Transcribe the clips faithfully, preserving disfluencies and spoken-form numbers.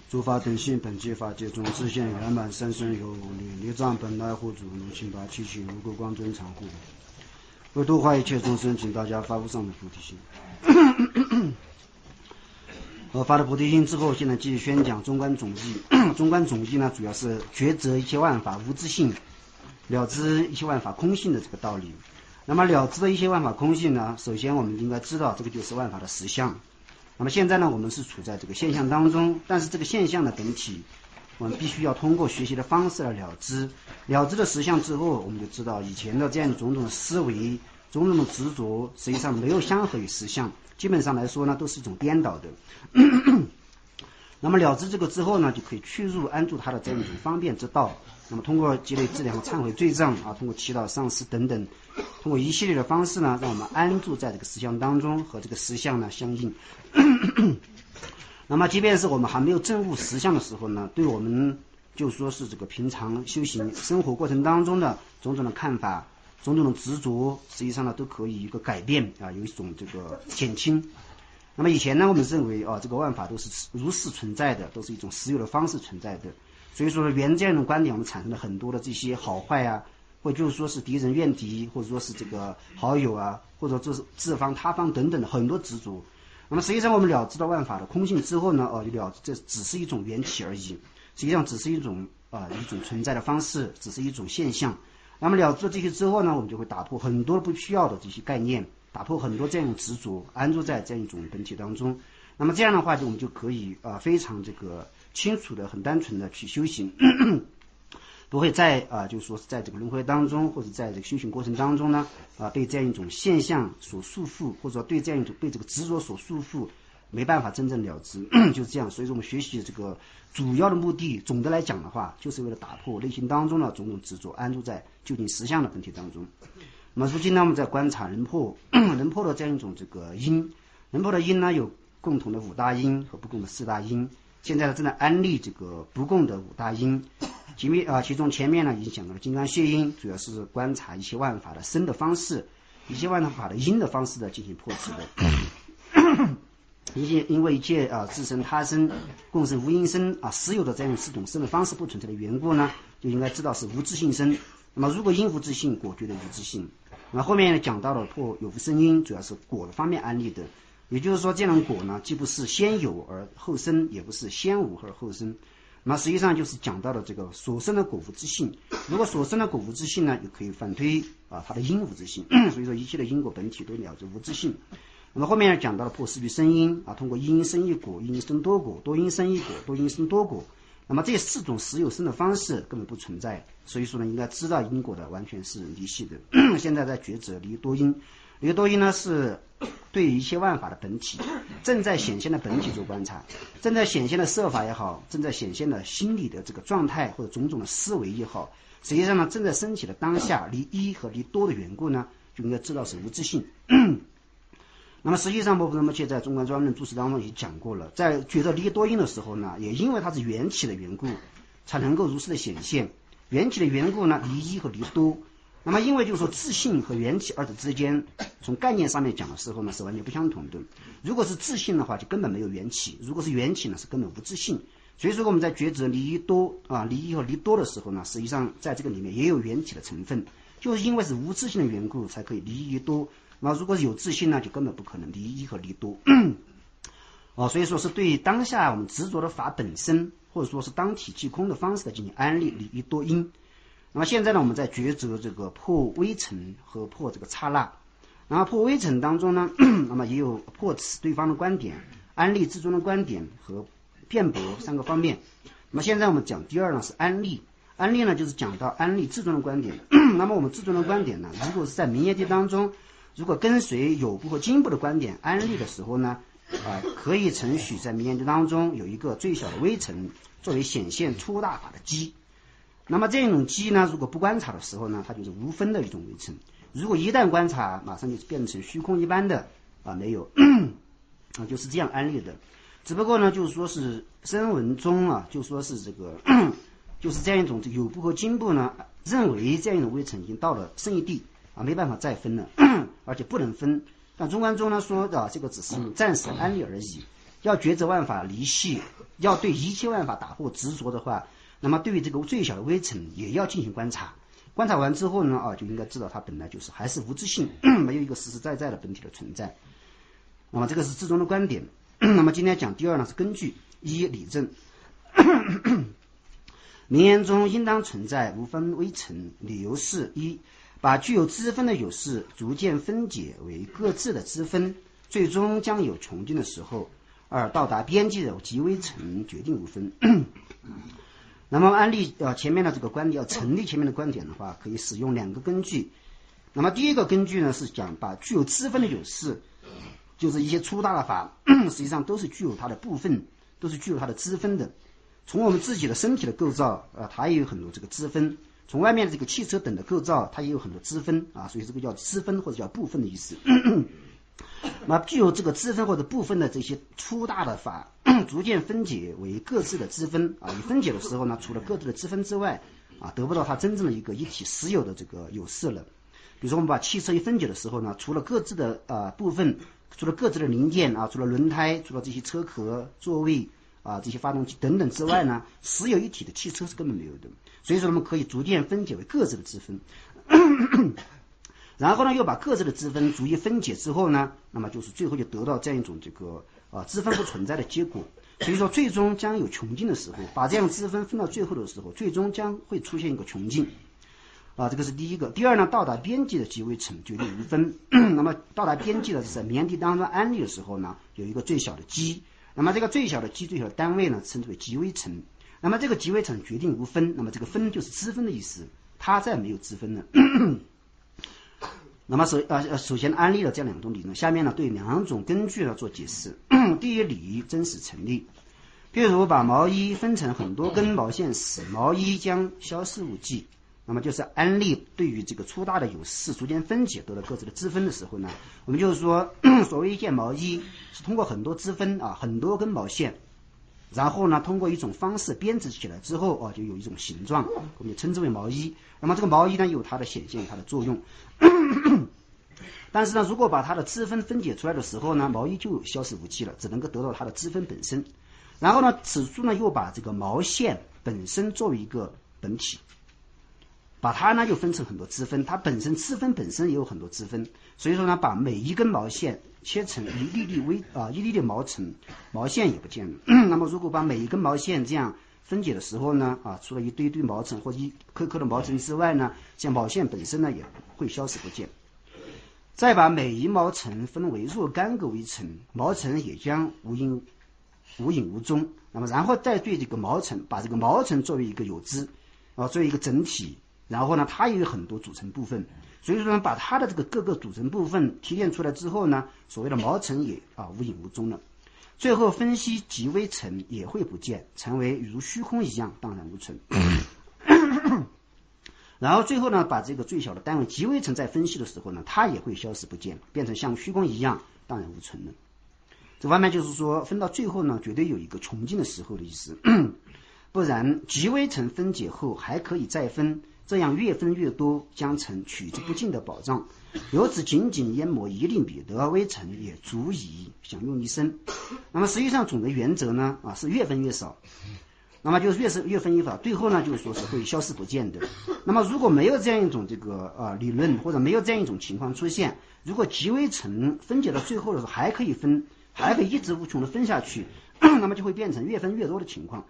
诸法等性本具法界中自现圆满三身有无力，力藏本来护主如清八七情无垢光尊常护，为度化一切众生，请大家发无上的菩提心。我发了菩提心之后，现在继续宣讲中观总义。中观总义呢，主要是抉择一切万法无自性，了知一切万法空性的这个道理。那么了知的一切万法空性呢，首先我们应该知道这个就是万法的实相。那么现在呢，我们是处在这个现象当中，但是这个现象的本体，我们必须要通过学习的方式来了知。了知了实相之后，我们就知道以前的这样种种的思维、种种的执着，实际上没有相合于实相，基本上来说呢，都是一种颠倒的。那么了知这个之后呢，就可以去入安住它的这样一种方便之道。那么通过积累质量和忏悔罪障啊，通过祈祷上师等等，通过一系列的方式呢，让我们安住在这个实相当中，和这个实相呢相应。那么即便是我们还没有证悟实相的时候呢，对我们就说是这个平常修行生活过程当中的种种的看法、种种的执着，实际上呢都可以一个改变啊，有一种这个减轻。那么以前呢，我们认为啊，这个万法都是如是存在的，都是一种实有的方式存在的。所以说，原这样一种观点，我们产生了很多的这些好坏啊，或者就是说是敌人怨敌，或者说是这个好友啊，或者就是自方他方等等的很多执着。那么实际上，我们了知到万法的空性之后呢，哦、呃，就了这只是一种缘起而已，实际上只是一种啊、呃、一种存在的方式，只是一种现象。那么了知这些之后呢，我们就会打破很多不需要的这些概念，打破很多这样一种执着，安住在这样一种本体当中。那么这样的话，就我们就可以啊、呃、非常这个清楚的、很单纯的去修行，不会在啊、呃、就是说是在这个轮回当中，或者在这个修行过程当中呢啊、呃、被这样一种现象所束缚，或者说对这样一种被这个执着所束缚，没办法真正了知，就是这样。所以说我们学习这个主要的目的，总的来讲的话，就是为了打破内心当中的种种执着，安住在究竟实相的本体当中。那么如今呢，我们在观察人破人破的这样一种这个因，人破的因呢有共同的五大因和不共的四大因。现在呢正在安利这个不共的五大因，其面啊，其中前面呢已经讲到了金刚解因，主要是观察一切万法的生的方式，一切万法的因的方式的进行破执的。一切因为一切啊自生他生共生无因生啊实有的这样四种生的方式不存在的缘故呢，就应该知道是无自性生。那么如果因无自性，果觉得无自性。那么后面讲到了破有无生因，主要是果的方面安利的。也就是说，这样的果呢，既不是先有而后生，也不是先无而后生。那么实际上就是讲到了这个所生的果无自性。如果所生的果无自性呢，就可以反推啊它的因无自性。所以说一切的因果本体都了知无自性。那么后面讲到了破四律生因啊，通过因生一果，因生多果，多因生一果，多因生多果。那么这四种实有生的方式根本不存在，所以说呢，应该知道因果的完全是离系的。现在在抉择离多因，离多因呢是对一切万法的本体，正在显现的本体做观察，正在显现的色法也好，正在显现的心理的这个状态或者种种的思维也好，实际上呢正在升起的当下离一和离多的缘故呢，就应该知道是无自性。那么实际上，波普仁波切在中观专论注释当中也讲过了，在觉得离多因的时候呢，也因为它是缘起的缘故，才能够如是的显现。缘起的缘故呢，离一和离多。那么因为就是说自性和缘起二者之间，从概念上面讲的时候呢，是完全不相同的。如果是自性的话，就根本没有缘起；如果是缘起呢，是根本无自性。所以说我们在抉择离一多啊，离一和离多的时候呢，实际上在这个里面也有缘起的成分，就是因为是无自性的缘故，才可以离一多。那如果是有自性呢，就根本不可能离一和离多。哦，所以说是对当下我们执着的法本身，或者说是当体即空的方式的进行安立离一多因。那么现在呢，我们在抉择这个破微尘和破这个刹那。然后破微尘当中呢，那么也有破此对方的观点、安立至尊的观点和辩驳三个方面。那么现在我们讲第二呢是安立。安立呢就是讲到安立至尊的观点。那么我们至尊的观点呢，如果是在明业地当中，如果跟随有部和经部的观点安立的时候呢，啊、呃，可以承许在明业地当中有一个最小的微尘作为显现出大法的基。那么这种基呢，如果不观察的时候呢，它就是无分的一种微尘。如果一旦观察，马上就变成虚空一般的啊，没有啊，就是这样安立的。只不过呢，就是说是声闻中啊，就说是这个，就是这样一种这个有部和经部呢，认为这样一种微尘已经到了圣义地啊，没办法再分了，而且不能分。但中观中呢说的、啊、这个只是暂时安立而已，要抉择万法离系要对一切万法打破执着的话，那么对于这个最小的微尘也要进行观察。观察完之后呢，啊，就应该知道它本来就是还是无自性，没有一个实实在在的本体的存在。那么这个是智中的观点。那么今天讲第二呢，是根据一理证。名言中应当存在无分微尘，理由是：一，把具有支分的有事逐渐分解为各自的支分，最终将有穷尽的时候；二，到达边际的极微尘，决定无分。那么安利呃前面的这个观点，要成立前面的观点的话，可以使用两个根据。那么第一个根据呢，是讲把具有支分的有事，就是一些粗大的法，实际上都是具有它的部分，都是具有它的支分的。从我们自己的身体的构造，呃，它也有很多这个支分；从外面的这个汽车等的构造，它也有很多支分啊，所以这个叫支分或者叫部分的意思。那具有这个支分或者部分的这些粗大的法，逐渐分解为各自的支分啊。你分解的时候呢，除了各自的支分之外，啊，得不到它真正的一个一体实有的这个有事了。比如说我们把汽车一分解的时候呢，除了各自的呃部分，除了各自的零件啊，除了轮胎，除了这些车壳、座位啊这些发动机等等之外呢，实有一体的汽车是根本没有的。所以说我们可以逐渐分解为各自的支分。然后呢，又把各自的支分逐一分解之后呢，那么就是最后就得到这样一种这个啊支分不存在的结果。所以说最终将有穷尽的时候，把这样支分分到最后的时候，最终将会出现一个穷尽啊，这个是第一个。第二呢，到达边际的极微尘决定无分。那么到达边际的是在棉地当中安利的时候呢，有一个最小的基，那么这个最小的基最小的单位呢，称之为极微尘。那么这个极微尘决定无分，那么这个分就是支分的意思，它再没有支分了。那么首呃首先安利了这样两种理论，下面呢对两种根据呢做解释。第一理真实成立，譬如把毛衣分成很多根毛线时，毛衣将消失无迹。那么就是安利对于这个粗大的有事逐渐分解得了各自的支分的时候呢，我们就是说，所谓一件毛衣是通过很多支分啊，很多根毛线，然后呢通过一种方式编织起来之后啊，就有一种形状，我们就称之为毛衣。那么这个毛衣呢有它的显现，有它的作用。但是呢，如果把它的支分分解出来的时候呢，毛衣就消失无迹了，只能够得到它的支分本身。然后呢，此处呢又把这个毛线本身作为一个本体，把它呢又分成很多支分，它本身支分本身也有很多支分，所以说呢，把每一根毛线切成一粒粒微啊、呃、一粒粒毛层，毛线也不见了。那么如果把每一根毛线这样分解的时候呢，啊，除了一堆堆毛层或者一颗颗的毛层之外呢，像毛线本身呢也会消失不见。再把每一毛层分为若干个微层，毛层也将无影无影无踪。那么然后再对这个毛层，把这个毛层作为一个有支啊，作为一个整体，然后呢它也有很多组成部分，所以说呢把它的这个各个组成部分提炼出来之后呢，所谓的毛层也啊无影无踪了。最后分析极微尘也会不见，成为如虚空一样荡然无存。然后最后呢，把这个最小的单位极微尘在分析的时候呢，它也会消失不见，变成像虚空一样荡然无存了。这方面就是说，分到最后呢，绝对有一个穷尽的时候的意思。不然极微尘分解后还可以再分，这样越分越多，将成取之不尽的宝藏。由此仅仅淹没一粒米的微尘也足以享用一生。那么实际上总的原则呢，啊是越分越少。那么就是越是越分越少，最后呢就是说是会消失不见的。那么如果没有这样一种这个呃理论，或者没有这样一种情况出现，如果极微尘分解到最后的时候还可以分，还可以一直无穷的分下去，那么就会变成越分越多的情况。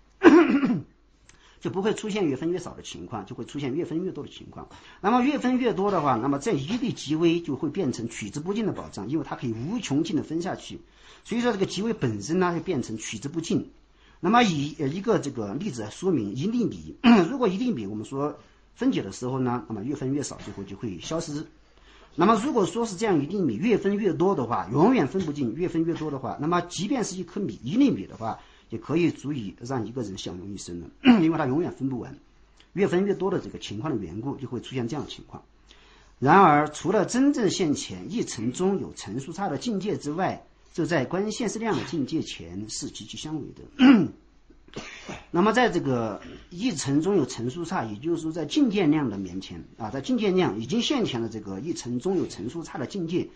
就不会出现越分越少的情况，就会出现越分越多的情况。那么越分越多的话，那么这一粒极微就会变成取之不尽的宝藏，因为它可以无穷尽的分下去。所以说这个极微本身呢，就变成取之不尽。那么以一个这个例子来说明，一粒米，如果一粒米我们说分解的时候呢，那么越分越少，最后就会消失。那么如果说是这样一粒米越分越多的话，永远分不尽，越分越多的话，那么即便是一颗米一粒米的话，也可以足以让一个人享用一生了，因为它永远分不完，越分越多的这个情况的缘故，就会出现这样的情况。然而除了真正现前一层中有层数差的境界之外，这在观现实量的境界前是极其相违的。那么在这个一层中有层数差，也就是说在境界量的面前啊，在境界量已经现前的这个一层中有层数差的境界，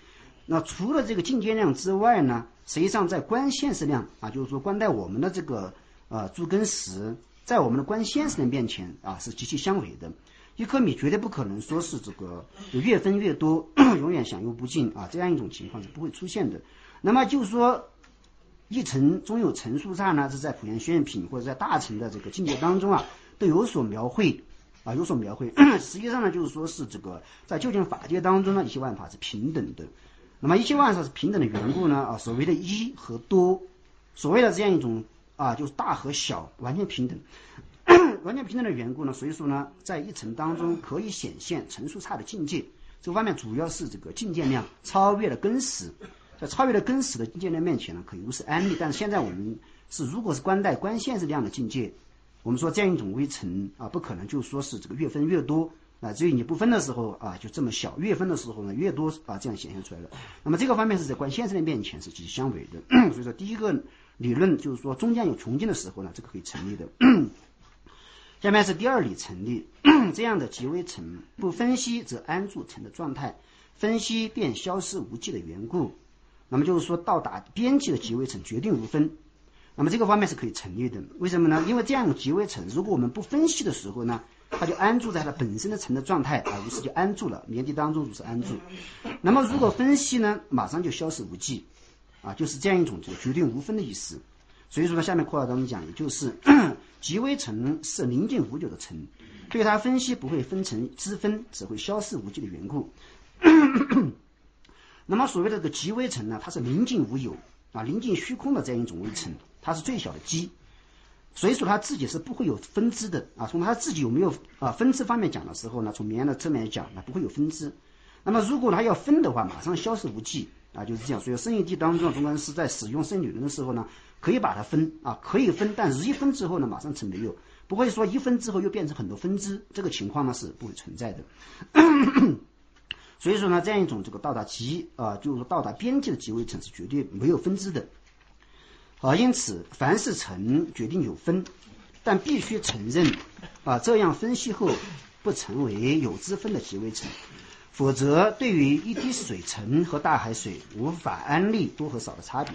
那除了这个进阶量之外呢，实际上在观现实量啊，就是说观待我们的这个呃诸根识，在我们的观现实量面前啊是极其相违的。一颗米绝对不可能说是这个越分越多，永远享用不尽啊，这样一种情况是不会出现的。那么就是说，一层中有层数差呢，是在普贤宣品或者在大乘的这个境界当中啊，都有所描绘啊，有所描绘。实际上呢，就是说是这个在究竟法界当中呢，一切万法是平等的。那么一切万法是平等的缘故呢，啊，所谓的一和多，所谓的这样一种啊，就是大和小完全平等，完全平等的缘故呢，所以说呢，在一层当中可以显现层数差的境界。这方面主要是这个境界量超越了根识，在超越了根识的境界量面前呢，可以如实安立。但是现在我们是如果是观待观现实量的境界，我们说这样一种微尘啊，不可能就说是这个越分越多。啊，只有你不分的时候啊，就这么小；越分的时候呢，越多啊，这样显现出来了。那么这个方面是在观现实的面前是极其相违的。所以说，第一个理论就是说，中间有穷尽的时候呢，这个可以成立的。下面是第二理成立，这样的极微尘不分析则安住尘的状态，分析便消失无迹的缘故。那么就是说，到达边际的极微尘决定无分。那么这个方面是可以成立的。为什么呢？因为这样的极微尘，如果我们不分析的时候呢，它就安住在它本身的尘的状态啊，于是就安住了，绵地当中如是安住。那么如果分析呢，马上就消失无迹啊，就是这样一种这个决定无分的意思。所以说呢，下面括号当中讲，也就是极微尘是宁静无久的尘，对它分析不会分成支分，只会消失无迹的缘故。那么所谓的这个极微尘呢，它是宁静无有啊，宁静虚空的这样一种微尘，它是最小的基。所以说他自己是不会有分支的啊。从他自己有没有啊分支方面讲的时候呢，从绵延的侧面讲，那不会有分支。那么如果他要分的话，马上消失无迹啊，就是这样。所以生意地当中，中观师在使用生理论的时候呢，可以把它分啊，可以分，但是一分之后呢，马上成没有，不会说一分之后又变成很多分支，这个情况呢是不会存在的。所以说呢，这样一种这个到达极啊，就是说到达边际的极微尘是绝对没有分支的。啊，因此凡是尘决定有分，但必须承认啊，这样分析后不成为有之分的极微尘，否则对于一滴水尘和大海水无法安立多和少的差别。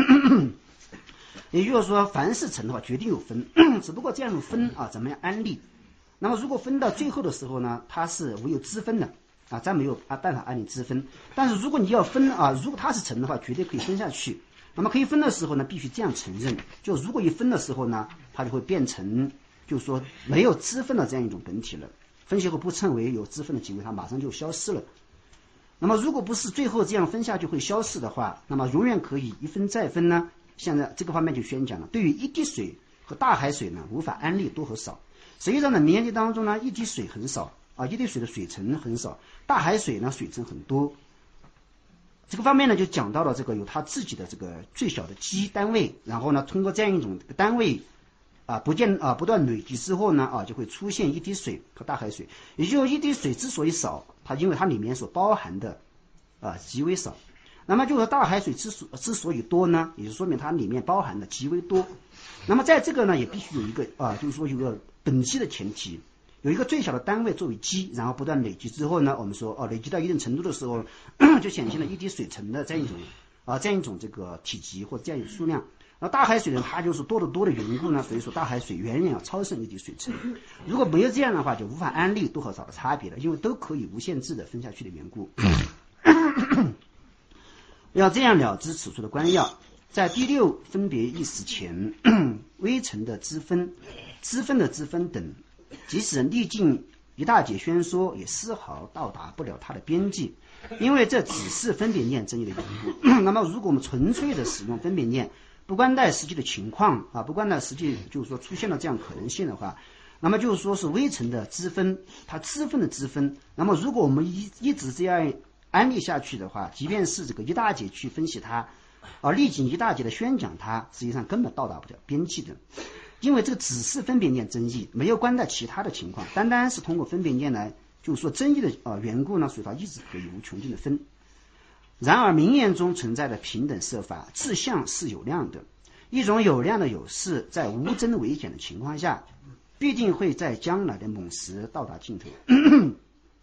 也就是说，凡是尘的话决定有分，只不过这样分啊，怎么样安立？那么如果分到最后的时候呢，它是无有之分的啊，再没有啊办法安立之分。但是如果你要分啊，如果它是尘的话，绝对可以分下去。那么可以分的时候呢，必须这样承认，就如果一分的时候呢，它就会变成就是说没有支分的这样一种本体了。分析后不称为有支分的极微，它马上就消失了。那么如果不是最后这样分下去会消失的话，那么永远可以一分再分呢。现在这个方面就宣讲了，对于一滴水和大海水呢，无法安立多和少。实际上呢，绵延地当中呢，一滴水很少啊，一滴水的水层很少，大海水呢水层很多。这个方面呢，就讲到了这个有它自己的这个最小的基单位，然后呢，通过这样一种单位啊，不见啊不断累积之后呢，啊就会出现一滴水和大海水。也就是一滴水之所以少，它因为它里面所包含的啊极为少。那么就是大海水之所之所以多呢，也就说明它里面包含的极为多。那么在这个呢，也必须有一个啊，就是说有个等级的前提。有一个最小的单位作为基，然后不断累积之后呢，我们说哦，累积到一定程度的时候，就显现了一滴水层的这样一种啊，这样一种这个体积或者这样一种数量。而大海水呢，它就是多得多的缘故呢，所以说大海水远远要超胜一滴水层。如果没有这样的话，就无法安立多和少的差别了，因为都可以无限制的分下去的缘故。要这样了知此处的关要，在第六分别意识前，微尘的支分、支分的支分等。即使历尽一大解宣说，也丝毫到达不了它的边际，因为这只是分别念争议的缘故。那么如果我们纯粹的使用分别念，不关待实际的情况啊，不关待实际就是说出现了这样可能性的话，那么就是说是微尘的支分，它支分的支分。那么如果我们一一直这样安立下去的话，即便是这个一大解去分析它，而历经一大解的宣讲它，实际上根本到达不了边际的。因为这个只是分别念争议，没有关待其他的情况，单单是通过分别念来就是说争议的呃缘故呢，所以它一直可以无穷尽的分。然而明言中存在的平等设法自相是有量的，一种有量的有事，在无增为减的情况下，必定会在将来的某时到达尽头。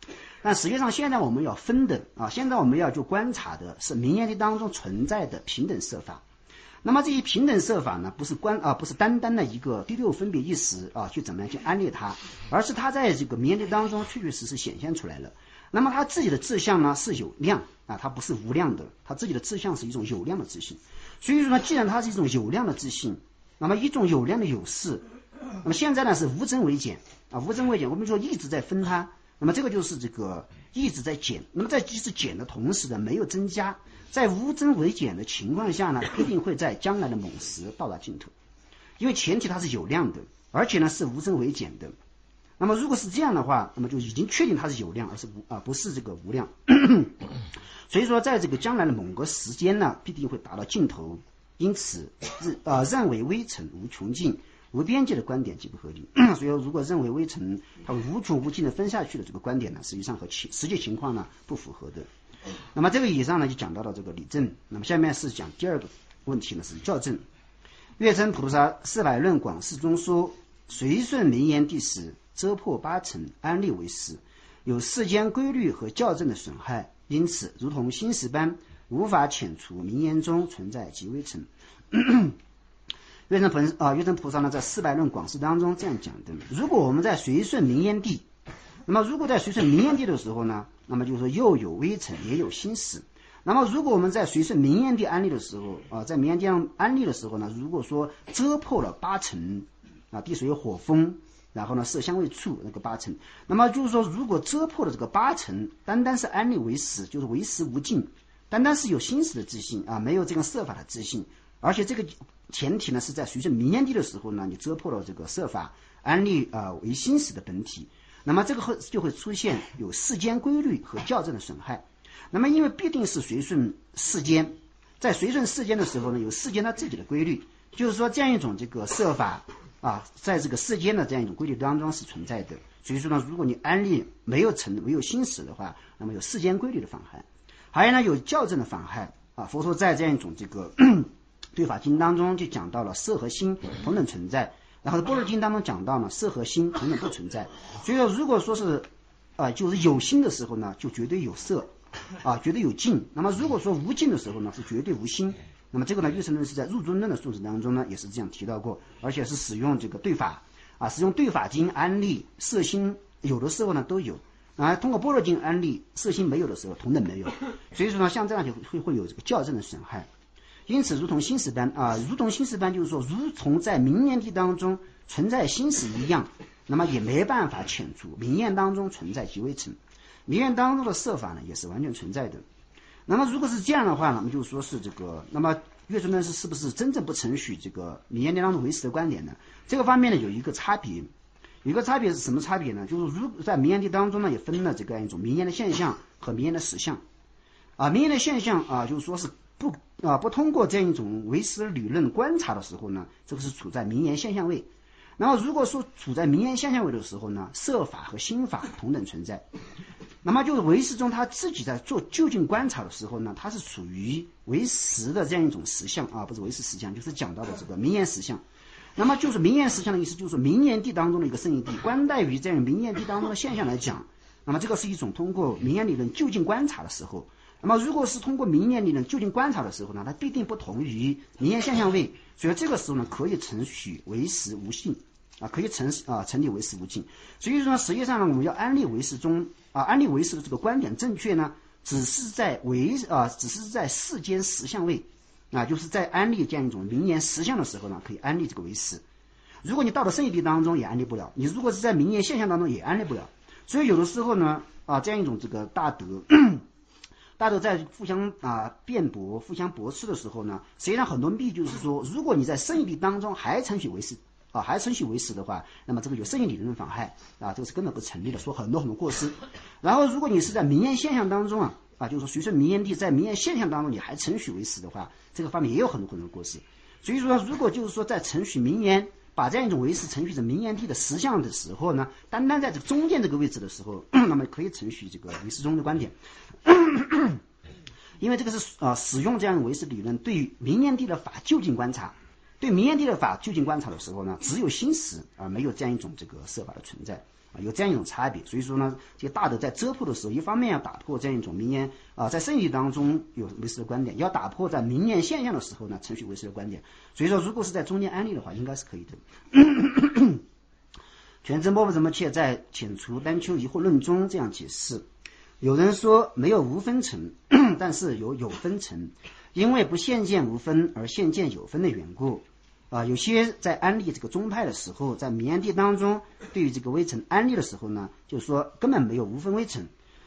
但实际上现在我们要分的啊，现在我们要去观察的是民间地当中存在的平等设法。那么这些平等设法呢，不是关啊，不是单单的一个第六分别意识啊，去怎么样去安利它，而是它在这个民间地当中确确实实显现出来了。那么它自己的志向呢是有量啊，它不是无量的，它自己的志向是一种有量的自信。所以说呢，既然它是一种有量的自信，那么一种有量的有事，那么现在呢是无增为减啊，无增为减，我们说一直在分它，那么这个就是这个一直在减，那么在即使减的同时呢，没有增加，在无增为减的情况下呢，一定会在将来的某时到达尽头，因为前提它是有量的，而且呢是无增为减的。那么如果是这样的话，那么就已经确定它是有量，而是无啊不是这个无量。所以说，在这个将来的某个时间呢，必定会达到尽头。因此，呃认为微尘无穷尽、无边界的观点极不合理。所以说，如果认为微尘它无穷无尽的分下去的这个观点呢，实际上和实际情况呢不符合的。那么这个以上呢就讲到了这个理证。那么下面是讲第二个问题呢，是校正。月称菩萨四百论广释中说，随顺名言第十，遮破八尘，安立为实，有世间规律和校正的损害，因此如同心识般，无法遣除名言中存在极微尘。月称菩啊，月称菩萨呢，在四百论广释当中这样讲的：如果我们在随顺名言地，那么如果在随顺名言地的时候呢，那么就是说又有微尘，也有心识。那么如果我们在随顺名言地安立的时候啊，在名言地上安立的时候呢，如果说遮破了八尘啊，地水火风，然后呢色香味触那个八尘，那么就是说如果遮破了这个八尘，单单是安立为实，就是为实无尽，单单是有心识的自信啊，没有这个色法的自信，而且这个前提呢是在随顺名言地的时候呢，你遮破了这个色法，安立啊为心识的本体，那么这个会就会出现有世间规律和校正的损害。那么因为必定是随顺世间，在随顺世间的时候呢，有世间它自己的规律，就是说这样一种这个色法啊，在这个世间的这样一种规律当中是存在的。所以说呢，如果你安立没有成没有心识的话，那么有世间规律的妨害，还有呢有校正的妨害啊。佛陀在这样一种这个对法经当中就讲到了色和心同等存在，然后般若经当中讲到呢色和心同等不存在。所以说如果说是啊、呃、就是有心的时候呢，就绝对有色啊，绝对有境。那么如果说无境的时候呢，是绝对无心。那么这个呢，月称论是在入中论的述旨当中呢，也是这样提到过，而且是使用这个对法啊，使用对法经安立色心，有的时候呢都有啊，通过般若经安立色心没有的时候，同等没有。所以说呢，像这样就会会有这个校正的损害。因此，如同心识般啊，如同心识般，就是说，如同在名言地当中存在心识一样，那么也没办法遣除名言当中存在极微尘。名言当中的色法呢，也是完全存在的。那么如果是这样的话呢，我们就说是这个，那么月称论是是不是真正不承许这个名言当中为实的观点呢？这个方面呢有一个差别，有一个差别是什么差别呢？就是如在名言地当中呢，也分了这个一种名言的现象和名言的实相。啊，名言的现象啊，就是说是不啊不通过这样一种为实理论观察的时候呢，这个是处在名言现象位。那么如果说处在名言现象位的时候呢，色法和心法同等存在。那么就是唯识中他自己在做究竟观察的时候呢，他是处于唯识的这样一种实相啊，不是唯识实相，就是讲到的这个名言实相。那么就是名言实相的意思，就是名言地当中的一个圣义地，观待于这样名言地当中的现象来讲，那么这个是一种通过名言理论究竟观察的时候。那么如果是通过名言理论究竟观察的时候呢，它必定不同于名言现象位，所以这个时候呢，可以承许唯识无性啊，可以成啊成立唯识无尽。所以说实际上呢，我们要安立唯识中啊，安立唯识的这个观点正确呢，只是在唯啊，只是在世间实相位啊，就是在安立这样一种名言实相的时候呢，可以安立这个唯识。如果你到了圣义地当中也安立不了，你如果是在名言现象当中也安立不了。所以有的时候呢啊，这样一种这个大德。大家在互相啊辩驳、互相驳斥的时候呢，实际上很多密就是说，如果你在圣义地当中还承许为实啊，还承许为实的话，那么这个有圣义理论妨害啊，这个是根本不成立的，说很多很多过失。然后，如果你是在名言现象当中啊啊，就是说随顺名言地在名言现象当中你还承许为实的话，这个方面也有很多很多过失。所以说，如果就是说在承许名言，把这样一种为实承许着名言地的实相的时候呢，单单在这个中间这个位置的时候，那么可以承许这个为实中的观点。因为这个是啊、呃、使用这样唯识理论对于名言地的法究竟观察， 对明眼地的法就近观察的时候呢，只有心识而没有这样一种这个色法的存在啊，有这样一种差别。所以说呢，这个大德在遮破的时候，一方面要打破这样一种明眼啊，在圣义当中有唯识的观点，要打破在明眼现象的时候呢，程序唯识的观点。所以说，如果是在中间安立的话，应该是可以的。全真波不怎么切在《遣除单丘疑惑论》中这样解释：有人说没有无分成，但是有有分成，因为不现见无分而现见有分的缘故。啊，有些在安立这个宗派的时候，在明眼地当中，对于这个微尘安立的时候呢，就是说根本没有无分微尘，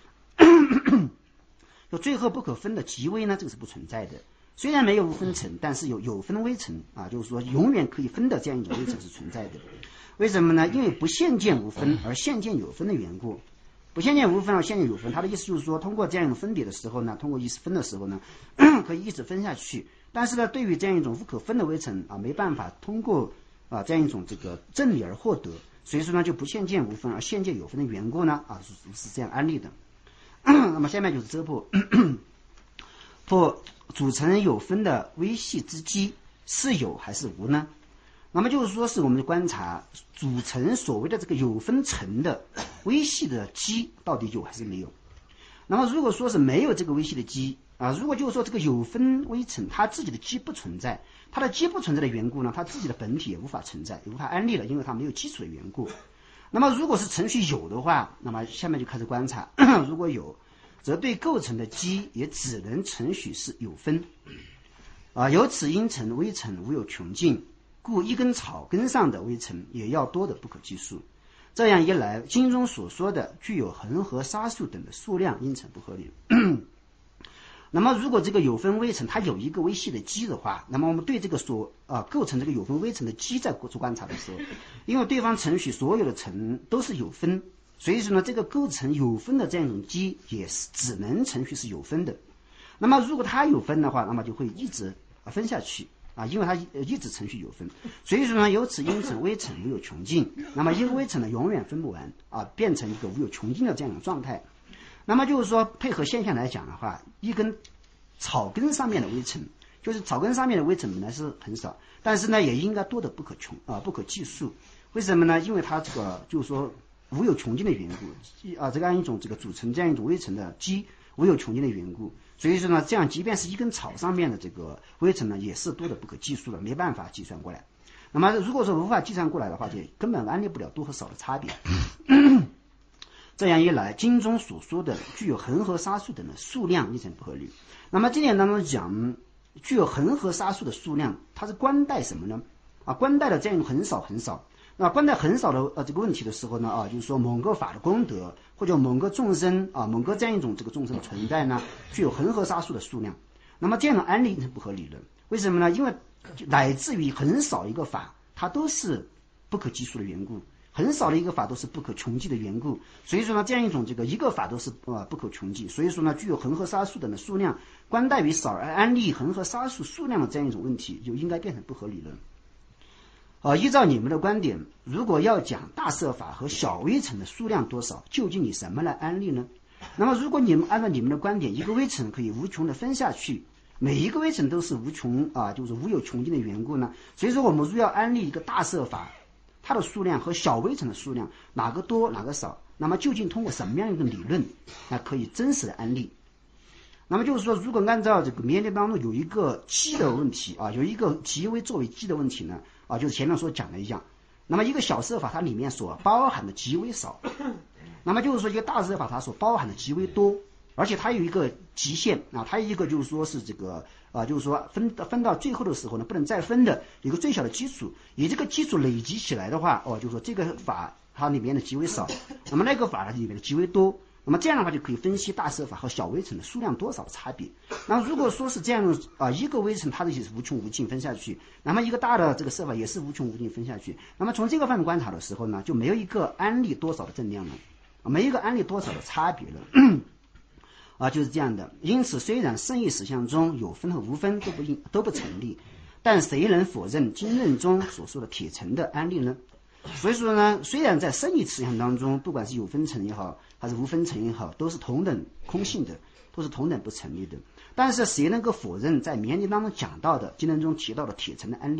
就最后不可分的极微呢，这个是不存在的。虽然没有无分尘，但是有有分微尘啊，就是说永远可以分的这样一种微尘是存在的。为什么呢？因为不现见无分而现见有分的缘故。不现见无分而现见有分，他的意思就是说，通过这样一种分别的时候呢，通过意识分的时候呢，可以一直分下去。但是呢，对于这样一种不可分的微尘啊，没办法通过啊这样一种这个正理而获得，所以说呢，就不现见无分而现见有分的缘故呢啊，是是这样安立的。那么下面就是遮破，破组成有分的微细之机是有还是无呢？那么就是说是我们观察组成所谓的这个有分层的微细的基到底有还是没有。那么如果说是没有这个微细的基啊，如果就是说这个有分微层它自己的基不存在，它的基不存在的缘故呢，它自己的本体也无法存在，也无法安立了，因为它没有基础的缘故。那么如果是程序有的话，那么下面就开始观察如果有，则对构成的基也只能程序是有分啊，由此因成微尘无有穷尽，故一根草根上的微尘也要多的不可计数。这样一来，经中所说的具有恒河沙数等的数量因成不合理。那么如果这个有分微尘它有一个微细的基的话，那么我们对这个所啊构成这个有分微尘的基在做观察的时候，因为对方程序所有的层都是有分，所以说呢，这个构成有分的这样一种基也是只能程序是有分的。那么如果它有分的话，那么就会一直分下去啊，因为它一直程序有分，所以说呢，由此因成微尘无有穷尽，那么一个微尘呢永远分不完啊，变成一个无有穷尽的这样一种状态。那么就是说，配合现象来讲的话，一根草根上面的微尘，就是草根上面的微尘本来是很少，但是呢，也应该多的不可穷啊，不可计数。为什么呢？因为它这个就是说无有穷尽的缘故啊，这样一种这个组成这样一种微尘的基无有穷尽的缘故，所以说呢，这样即便是一根草上面的这个微尘呢，也是多的不可计数的，没办法计算过来。那么如果说无法计算过来的话，就根本安立不了多和少的差别。这样一来，经中所说的具有恒河沙数等的数量一成不合理。那么这点当中讲具有恒河沙数的数量，它是关带什么呢？啊，关带的这样很少很少。那关带很少的呃这个问题的时候呢，啊，就是说某个法的功德或者某个众生啊，某个这样一种这个众生的存在呢，具有恒河沙数的数量。那么这样的安立是不合理的。为什么呢？因为乃至于很少一个法，它都是不可计数的缘故。很少的一个法都是不可穷尽的缘故，所以说呢，这样一种这个一个法都是呃不可穷尽，所以说呢，具有恒河沙数等的数量，关带于少而安立恒河沙数数量的这样一种问题，就应该变成不合理了。呃，依照你们的观点，如果要讲大色法和小微尘的数量多少，究竟以什么来安立呢？那么如果你们按照你们的观点，一个微尘可以无穷的分下去，每一个微尘都是无穷啊，就是无有穷尽的缘故呢，所以说我们如要安立一个大色法，它的数量和小微尘的数量哪个多哪个少，那么究竟通过什么样一个理论那可以真实的安立？那么就是说，如果按照这个明眼当中有一个基的问题啊，有一个极微作为基的问题呢啊，就是前面所讲的一样，那么一个小色法它里面所包含的极微少，那么就是说一个大色法它所包含的极微多，而且它有一个极限啊，它有一个就是说是这个啊，就是说分分到最后的时候呢，不能再分的一个最小的基础，以这个基础累积起来的话，哦，就是说这个法它里面的极为少，那么那个法它里面的极为多，那么这样的话就可以分析大色法和小微尘的数量多少的差别。那如果说是这样啊，一个微尘它的也是无穷无尽分下去，那么一个大的这个色法也是无穷无尽分下去，那么从这个方面观察的时候呢，就没有一个安立多少的正量了，没有一个安立多少的差别了。啊，就是这样的。因此，虽然圣义实相中有分和无分都不应都不成立，但谁能否认经论中所说的铁层的安立呢？所以说呢，虽然在圣义实相当中，不管是有分层也好，还是无分层也好，都是同等空性的，都是同等不成立的。但是谁能够否认在明眼经当中讲到的经论中提到的铁层的安立？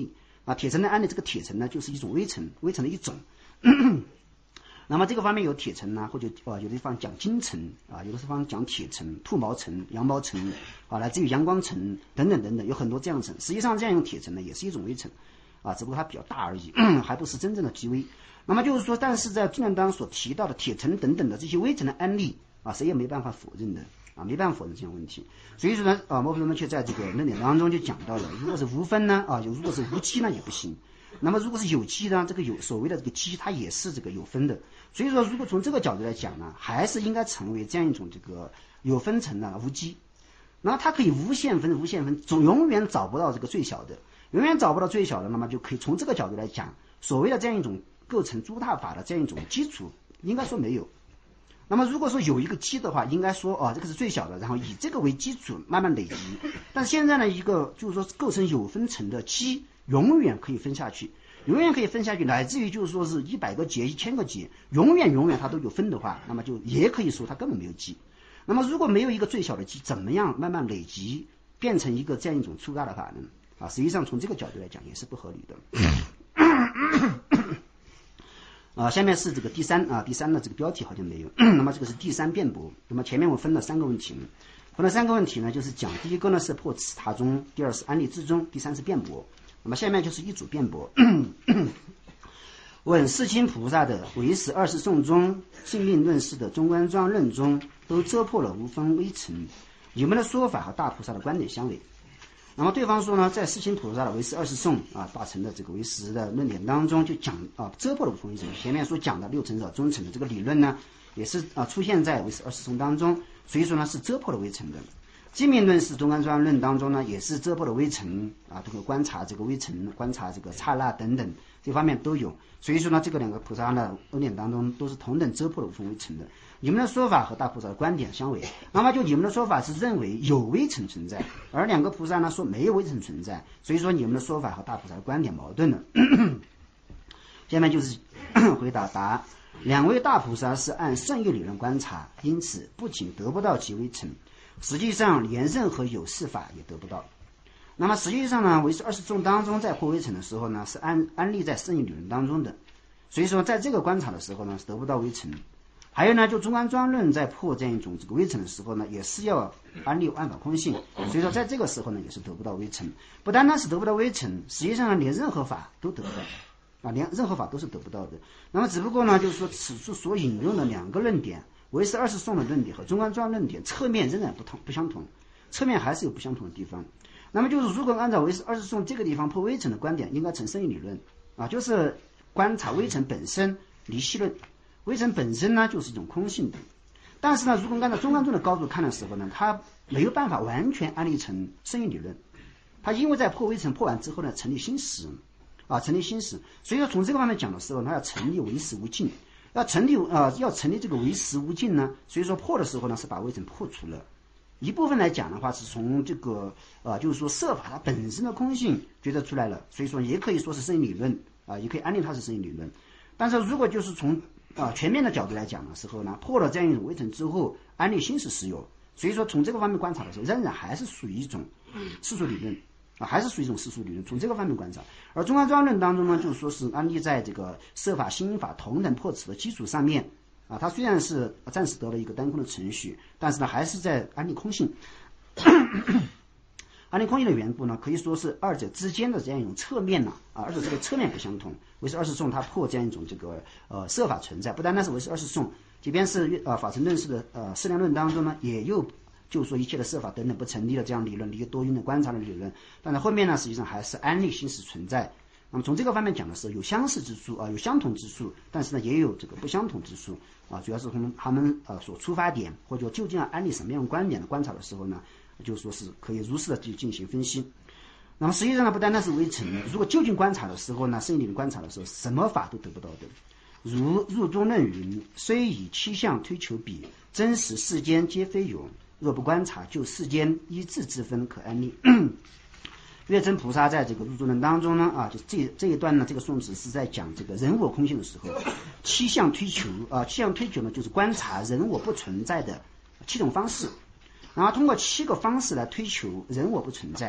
啊，铁层的案例，这个铁层呢就是一种微层，微层的一种。那么这个方面有铁层呢，或者啊、呃、有的地方讲金层啊，有的地方讲铁层、兔毛层、羊毛层啊，来自于阳光层等等等等，有很多这样的层。实际上这样用铁层呢，也是一种微层啊，只不过它比较大而已，还不是真正的极微。那么就是说，但是在经验当中所提到的铁层等等的这些微层的案例啊，谁也没办法否认的啊，没办法否认这样问题。所以说呢，啊，摩普顿却在这个论点当中就讲到了，如果是无分呢，啊，如果是无基呢也不行。那么如果是有基呢，这个有所谓的这个基，它也是这个有分的。所以说，如果从这个角度来讲呢，还是应该成为这样一种这个有分层的无基。那么它可以无限分，无限分，总永远找不到这个最小的，永远找不到最小的，那么就可以从这个角度来讲，所谓的这样一种构成诸大法的这样一种基础，应该说没有。那么如果说有一个基的话，应该说哦，这个是最小的，然后以这个为基础慢慢累积。但是现在呢，一个就是说构成有分层的基，永远可以分下去，永远可以分下去，乃至于就是说是一百个节、一千个节，永远永远它都有分的话，那么就也可以说它根本没有基。那么如果没有一个最小的基，怎么样慢慢累积变成一个这样一种粗大的法呢？啊，实际上从这个角度来讲也是不合理的。啊，下面是这个第三啊，第三的这个标题好像没有。那么这个是第三辩驳。那么前面我分了三个问题，分了三个问题呢，就是讲第一个呢是破此他中，第二是安立之中，第三是辩驳。那么下面就是一组辩驳。问世亲菩萨的唯识二十颂中、性命论释的中观庄论中，都遮破了无分微尘，你们的说法和大菩萨的观点相违。那么对方说呢，在世亲菩萨的唯识二十颂啊大乘的这个唯识的论点当中，就讲啊遮破了无分微尘。前面所讲的六层少中层的这个理论呢，也是啊出现在唯识二十颂当中，所以说呢是遮破了微尘的。经命论释中观庄论当中呢，也是遮破了微尘啊，通过观察这个微尘、观察这个刹那等等这方面都有。所以说呢，这个两个菩萨的论点当中都是同等遮破了无分微尘的。你们的说法和大菩萨的观点相违，那么就你们的说法是认为有微尘存在，而两个菩萨呢说没有微尘存在，所以说你们的说法和大菩萨的观点矛盾了。下面就是回答答，两位大菩萨是按圣义理论观察，因此不仅得不到极微尘，实际上连任何有事法也得不到。那么实际上呢，唯识二十颂当中在破微尘的时候呢，是安安立在圣义理论当中的，所以说在这个观察的时候呢是得不到微尘。还有呢，就中观庄论在破这样一种这个微尘的时候呢，也是要安立万法空性，所以说在这个时候呢也是得不到微尘。不单单是得不到微尘，实际上呢连任何法都得不到啊，连任何法都是得不到的。那么只不过呢，就是说此处所引用的两个论点，唯识二十颂的论点和中观庄论点，侧面仍然不同不相同，侧面还是有不相同的地方。那么就是如果按照唯识二十颂这个地方破微尘的观点，应该成圣义理论啊，就是观察微尘本身离析论。微尘本身呢就是一种空性的，但是呢，如果按照中观宗的高度看的时候呢，它没有办法完全安立成圣义理论，它因为在破微尘破完之后呢，成立心识啊，成立心识，所以说从这个方面讲的时候，它要成立唯识无尽，要成立啊、呃，要成立这个唯识无尽呢，所以说破的时候呢，是把微尘破除了。一部分来讲的话，是从这个呃，就是说色法它本身的空性觉得出来了，所以说也可以说是圣义理论啊、呃，也可以安立它是圣义理论。但是如果就是从啊，全面的角度来讲的时候呢，破了这样一种微尘之后，安立心识实有，所以说从这个方面观察的时候，仍然还是属于一种世俗理论啊，还是属于一种世俗理论。从这个方面观察，而中观庄论当中呢，就是说是安立在这个色法、心法同等破此的基础上面啊，它虽然是暂时得了一个单空的程序，但是呢，还是在安立空性。安立空性的缘故呢，可以说是二者之间的这样一种侧面呢啊，而且这个侧面不相同。唯识二十颂它破这样一种这个呃色法存在，不单单是唯识二十颂，即便是呃法成论释的呃释量论当中呢，也有就是说一切的色法等等不成立的这样理论，一个多因的观察的理论。但是后面呢，实际上还是安立心识存在。那么从这个方面讲的时候，有相似之处啊、呃，有相同之处，但是呢也有这个不相同之处啊、呃，主要是从他们呃所出发点或者究竟要安立什么样的观点的观察的时候呢，就说是可以如实的去进行分析。那么实际上呢，不单单是微尘，如果就近观察的时候呢，圣义理论观察的时候，什么法都得不到的。如入中论云：虽以七相推求彼，真实世间皆非有。若不观察，就世间一智之分可安立。月真菩萨在这个入中论当中呢，啊，就这这一段呢，这个颂词是在讲这个人我空性的时候，七相推求啊，七相推求呢，就是观察人我不存在的七种方式，然后通过七个方式来推求人我不存在。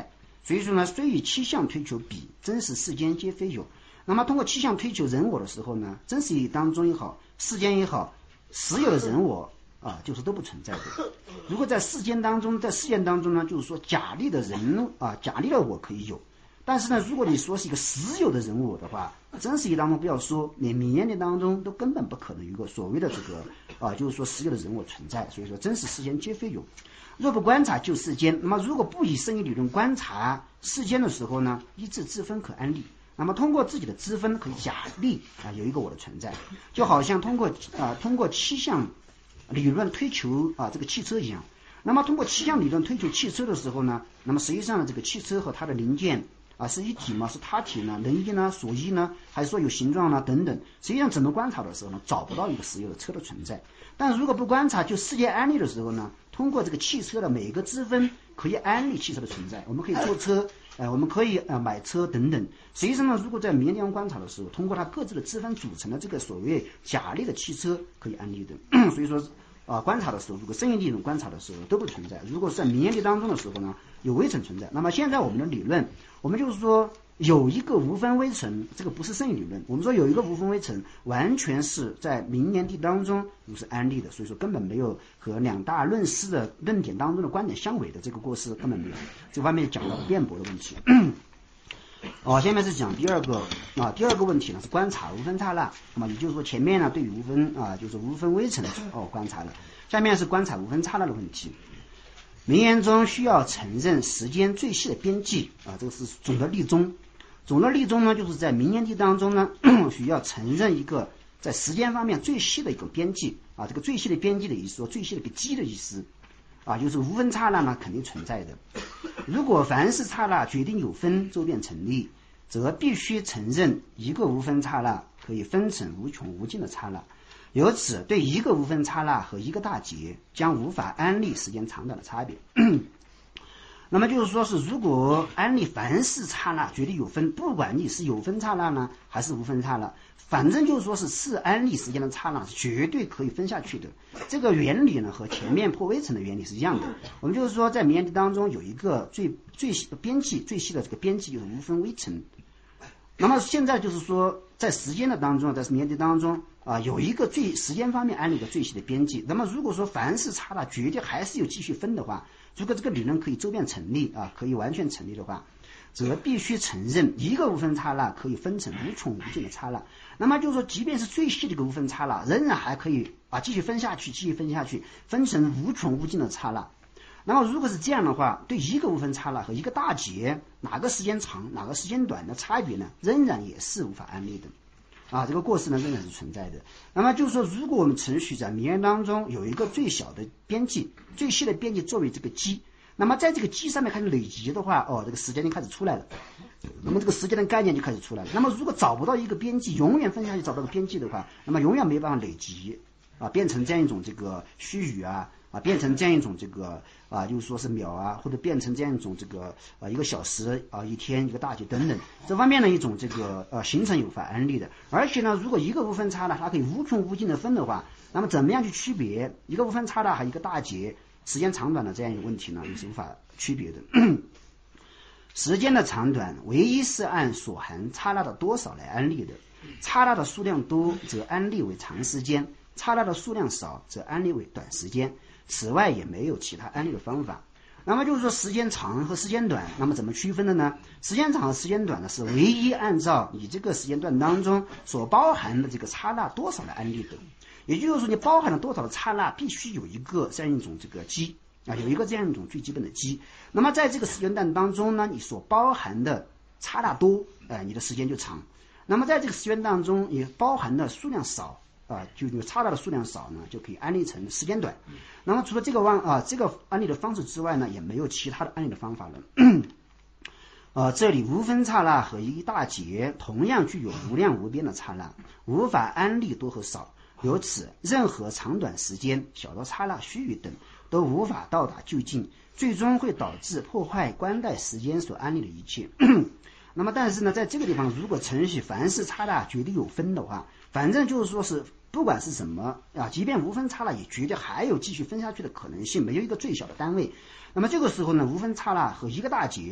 所以说呢，虽以气象推求彼，真实世间皆非有。那么通过气象推求人我的时候呢，真实当中也好，世间也好，实有的人我啊，就是都不存在的。如果在世间当中，在事件当中呢，就是说假立的人啊，假立的我可以有，但是呢，如果你说是一个实有的人我的话，真实当中不要说，连名言的当中都根本不可能有一个所谓的这个啊，就是说实有的人我存在。所以说，真实世间皆非有。若不观察就世间，那么如果不以生理理论观察世间的时候呢，依自自分可安立。那么通过自己的知分可以假立啊有一个我的存在，就好像通过啊通过气象理论推求啊这个汽车一样。那么通过气象理论推求汽车的时候呢，那么实际上呢这个汽车和它的零件啊是一体吗？是他体呢？人一呢？所一呢？还是说有形状呢？等等。实际上怎么观察的时候呢，找不到一个实有的车的存在。但如果不观察就世界安立的时候呢，通过这个汽车的每个支分可以安立汽车的存在。我们可以坐车。呃，我们可以呃买车等等。实际上呢，如果在明地方观察的时候，通过它各自的支分组成的这个所谓假立的汽车可以安立的。所以说啊、呃，观察的时候，如果生意理论观察的时候都不存在。如果是在明地当中的时候呢，有微尘存在。那么现在我们的理论，我们就是说有一个无分微尘，这个不是生意理论。我们说有一个无分微尘，完全是在明年地当中如是安立的。所以说根本没有和两大论师的论点当中的观点相违的这个过失根本没有。这方面讲到辩驳的问题。哦，下面是讲第二个啊，第二个问题呢是观察无分刹那。那么也就是说前面呢对于无分啊就是无分微尘哦观察了，下面是观察无分刹那的问题。名言中需要承认时间最细的边际啊，这个是总的立宗。总的立宗呢，就是在名言地当中呢，需要承认一个在时间方面最细的一个边际啊，这个最细的边际的意思说最细的一个基的意思啊，就是无分刹那呢肯定存在的。如果凡是刹那决定有分周遍成立，则必须承认一个无分刹那可以分成无穷无尽的刹那。由此对一个无分刹那和一个大劫将无法安立时间长短的差别。那么就是说是如果安立凡是刹那绝对有分，不管你是有分刹那呢还是无分刹那，反正就是说是是安立时间的刹那是绝对可以分下去的。这个原理呢和前面破微尘的原理是一样的。我们就是说在名言地当中有一个最最细的边际，最细的这个边际就是无分微尘。那么现在就是说在时间的当中，在名言地当中啊，有一个最时间方面安立的最细的边际。那么如果说凡是刹那绝对还是有继续分的话，如果这个理论可以周遍成立啊，可以完全成立的话，则必须承认一个无分刹那可以分成无穷无尽的刹那。那么就是说即便是最细的一个无分刹那，仍然还可以啊继续分下去，继续分下去，分成无穷无尽的刹那。那么如果是这样的话，对一个无分刹那和一个大劫哪个时间长哪个时间短的差别呢，仍然也是无法安立的啊，这个过失呢仍然是存在的。那么就是说，如果我们程序在名言当中有一个最小的边际，最细的边际作为这个基，那么在这个基上面开始累积的话，哦，这个时间就开始出来了。那么这个时间的概念就开始出来了。那么如果找不到一个边际，永远分下去找不到个边际的话，那么永远没办法累积啊，变成这样一种这个虚语啊。啊，变成这样一种这个啊，就是说是秒啊，或者变成这样一种这个啊一个小时啊，一天一个大节等等，这方面的一种这个呃形成有法安立的。而且呢，如果一个无分刹那它可以无穷无尽的分的话，那么怎么样去区别一个无分刹那和一个大节时间长短的这样一个问题呢？也是无法区别的。时间的长短唯一是按所含刹那的多少来安立的，刹那的数量多则安立为长时间，刹那的数量少则安立为短时间。此外也没有其他安立的方法。那么就是说时间长和时间短，那么怎么区分的呢？时间长和时间短呢是唯一按照你这个时间段当中所包含的这个刹那多少来安立的。也就是说你包含了多少的刹那，必须有一个这样一种这个基啊，有一个这样一种最基本的基。那么在这个时间段当中呢，你所包含的刹那多，呃，你的时间就长。那么在这个时间当中也包含的数量少啊，就有刹那的数量少呢，就可以安立成时间短。那么除了这个方啊这个安立的方式之外呢，也没有其他的安立的方法了。呃，这里无分刹那和一大节同样具有无量无边的刹那，无法安立多和少。由此，任何长短时间、小的刹那、须臾等，都无法到达究竟，最终会导致破坏观待时间所安立的一切。那么，但是呢，在这个地方，如果程序凡是刹那绝对有分的话，反正就是说是不管是什么啊，即便无分刹那，也绝对还有继续分下去的可能性，没有一个最小的单位。那么这个时候呢，无分刹那和一个大节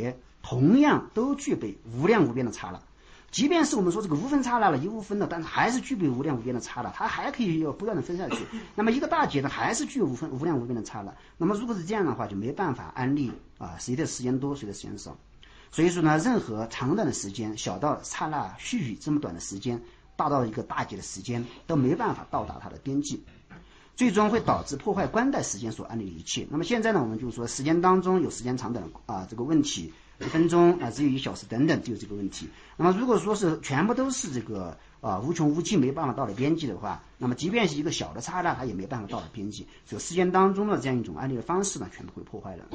同样都具备无量无边的刹那。即便是我们说这个无分刹那了，一无分的，但是还是具备无量无边的刹那，它还可以不断的分下去。那么一个大劫呢，还是具有无分无量无边的刹那。那么如果是这样的话，就没办法安立啊，谁的时间多，谁的时间少。所以说呢，任何长短的时间，小到刹那须臾这么短的时间，大到一个大劫的时间，都没办法到达它的边际，最终会导致破坏观待时间所安立的一切。那么现在呢，我们就是说时间当中有时间长短啊这个问题。一分钟啊，只有一小时等等，就有这个问题。那么如果说是全部都是这个啊无穷无尽，没办法到了边际的话，那么即便是一个小的刹那，它也没办法到了边际。所以时间当中的这样一种安立的方式呢，全部会破坏了。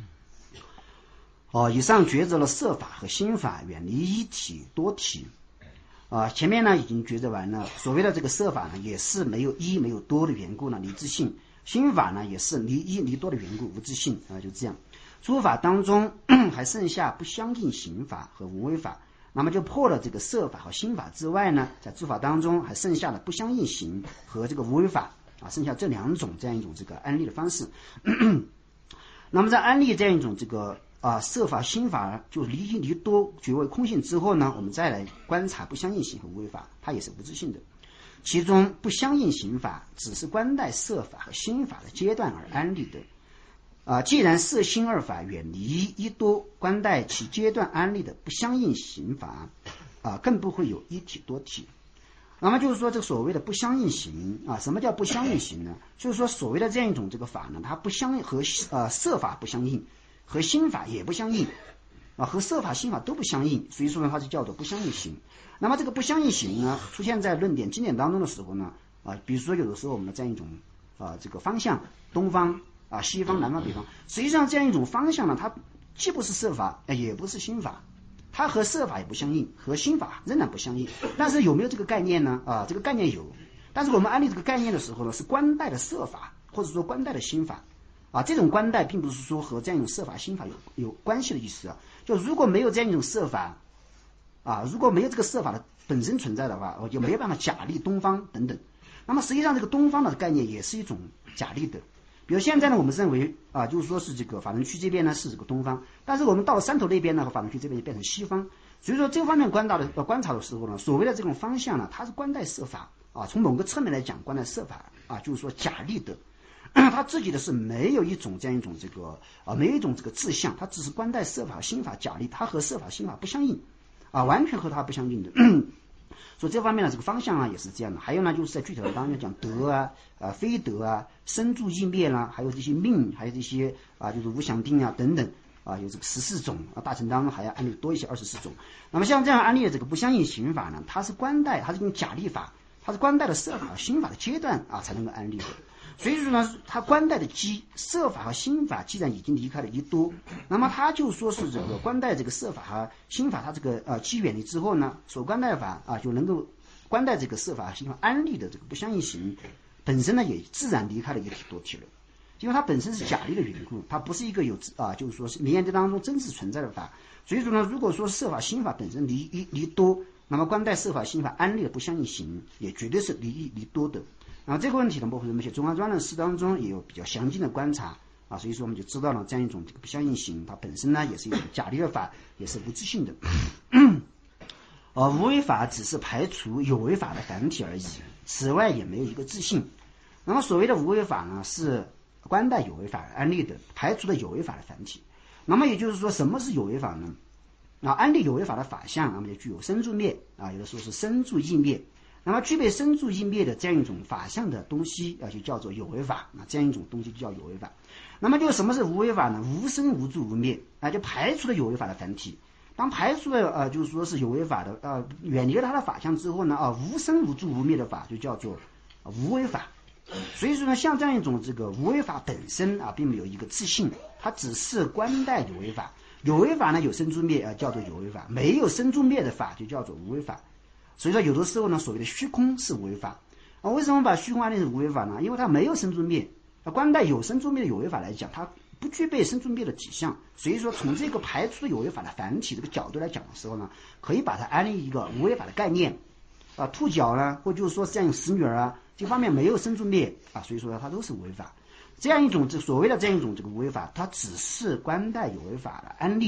哦，以上抉择了色法和心法，远离一体多体。啊，前面呢已经抉择完了。所谓的这个色法呢，也是没有一没有多的缘故呢，离自性；心法呢，也是离一离多的缘故，无自性啊，就这样。诸法当中还剩下不相应行法和无为法，那么就破了这个色法和心法之外呢，在诸法当中还剩下了不相应行和这个无为法啊，剩下这两种这样一种这个安立的方式。那么在安立这样一种这个啊色法心法就离一离多绝为空性之后呢，我们再来观察不相应行和无为法，它也是无自性的。其中不相应行法只是观待色法和心法的阶段而安立的。啊，既然色心二法远离一多，观待其阶段安立的不相应行法，啊，更不会有一体多体。那么就是说，这个所谓的不相应行啊，什么叫不相应行呢？就是说，所谓的这样一种这个法呢，它不相和呃色法不相应，和心法也不相应，啊，和色法心法都不相应，所以说呢，它就叫做不相应行。那么这个不相应行呢，出现在论点经典当中的时候呢，啊，比如说有的时候我们的这样一种啊这个方向，东方。啊，西方、南方、北方，实际上这样一种方向呢，它既不是色法，也不是心法，它和色法也不相应，和心法仍然不相应。但是有没有这个概念呢？啊，这个概念有，但是我们安立这个概念的时候呢，是观待的色法，或者说观待的心法。啊，这种观待并不是说和这样一种色法、心法有有关系的意思啊。就如果没有这样一种色法，啊，如果没有这个色法的本身存在的话，我就没有办法假立东方等等。那么实际上这个东方的概念也是一种假立的。比如现在呢，我们认为啊，就是说是这个法轮区这边呢是这个东方，但是我们到了山头那边呢，和法轮区这边就变成西方。所以说这方面观察的呃观察的时候呢，所谓的这种方向呢，它是观待色法啊，从某个侧面来讲，观待色法啊，就是说假立的，他自己的是没有一种这样一种这个啊，没有一种这个志向，他只是观待色法心法假立，它和色法心法不相应啊，完全和它不相应的。所以这方面呢，这个方向啊也是这样的。还有呢，就是在具体的当中讲德啊、啊非德啊、生住异灭啦，还有这些命，还有这些啊，就是无想定啊等等啊，有这个十四种啊，大乘当中还要安立多一些二十四种。那么像这样安立的这个不相应行法呢，它是观待，它是一种假立法，它是观待的色法、心法的阶段啊才能够安立的。所以说呢，他观待的基色法和心法既然已经离开了一多，那么他就说是这个观待这个色法和心法，他这个呃基远离之后呢，所观待法啊就能够观待这个色法和心法安立的这个不相应行，本身呢也自然离开了一体多体了，因为它本身是假立的缘故，它不是一个有啊就是说是明眼这当中真实存在的法。所以说呢，如果说色法心法本身离一离多，那么观待色法心法安立的不相应行，也绝对是离一离多的。然后这个问题呢，包括我们写中华专论释当中也有比较详尽的观察啊，所以说我们就知道了这样一种这个不相应行，它本身呢也是一种假立的法，也是无自性的。呃，无为法只是排除有为法的反体而已，此外也没有一个自性。那么所谓的无为法呢，是观待有为法安立的，排除了有为法的反体。那么也就是说，什么是有为法呢？啊，安立有为法的法相，那么就具有生住灭啊，有的时候是生住异灭。那么具备生住异灭的这样一种法相的东西啊，就叫做有为法啊，这样一种东西就叫有为法。那么就什么是无为法呢？无生无住无灭啊，就排除了有为法的反体。当排除了呃，就是说是有为法的呃，远离了它的法相之后呢，啊，无生无住无灭的法就叫做、啊、无为法。所以说呢，像这样一种这个无为法本身啊，并没有一个自性，它只是观待有为法。有为法呢有生住灭啊，叫做有为法；没有生住灭的法就叫做无为法。所以说有的时候呢，所谓的虚空是无为法啊。为什么把虚空安立是无为法呢？因为它没有生住灭啊。观待有生住灭的有为法来讲，它不具备生住灭的体相。所以说从这个排除有为法的反体这个角度来讲的时候呢，可以把它安立一个无为法的概念啊。兔角呢，或就是说这样使女儿啊，这方面没有生住灭啊，所以说它都是无为法。这样一种这所谓的这样一种这个无为法，它只是观待有为法的安立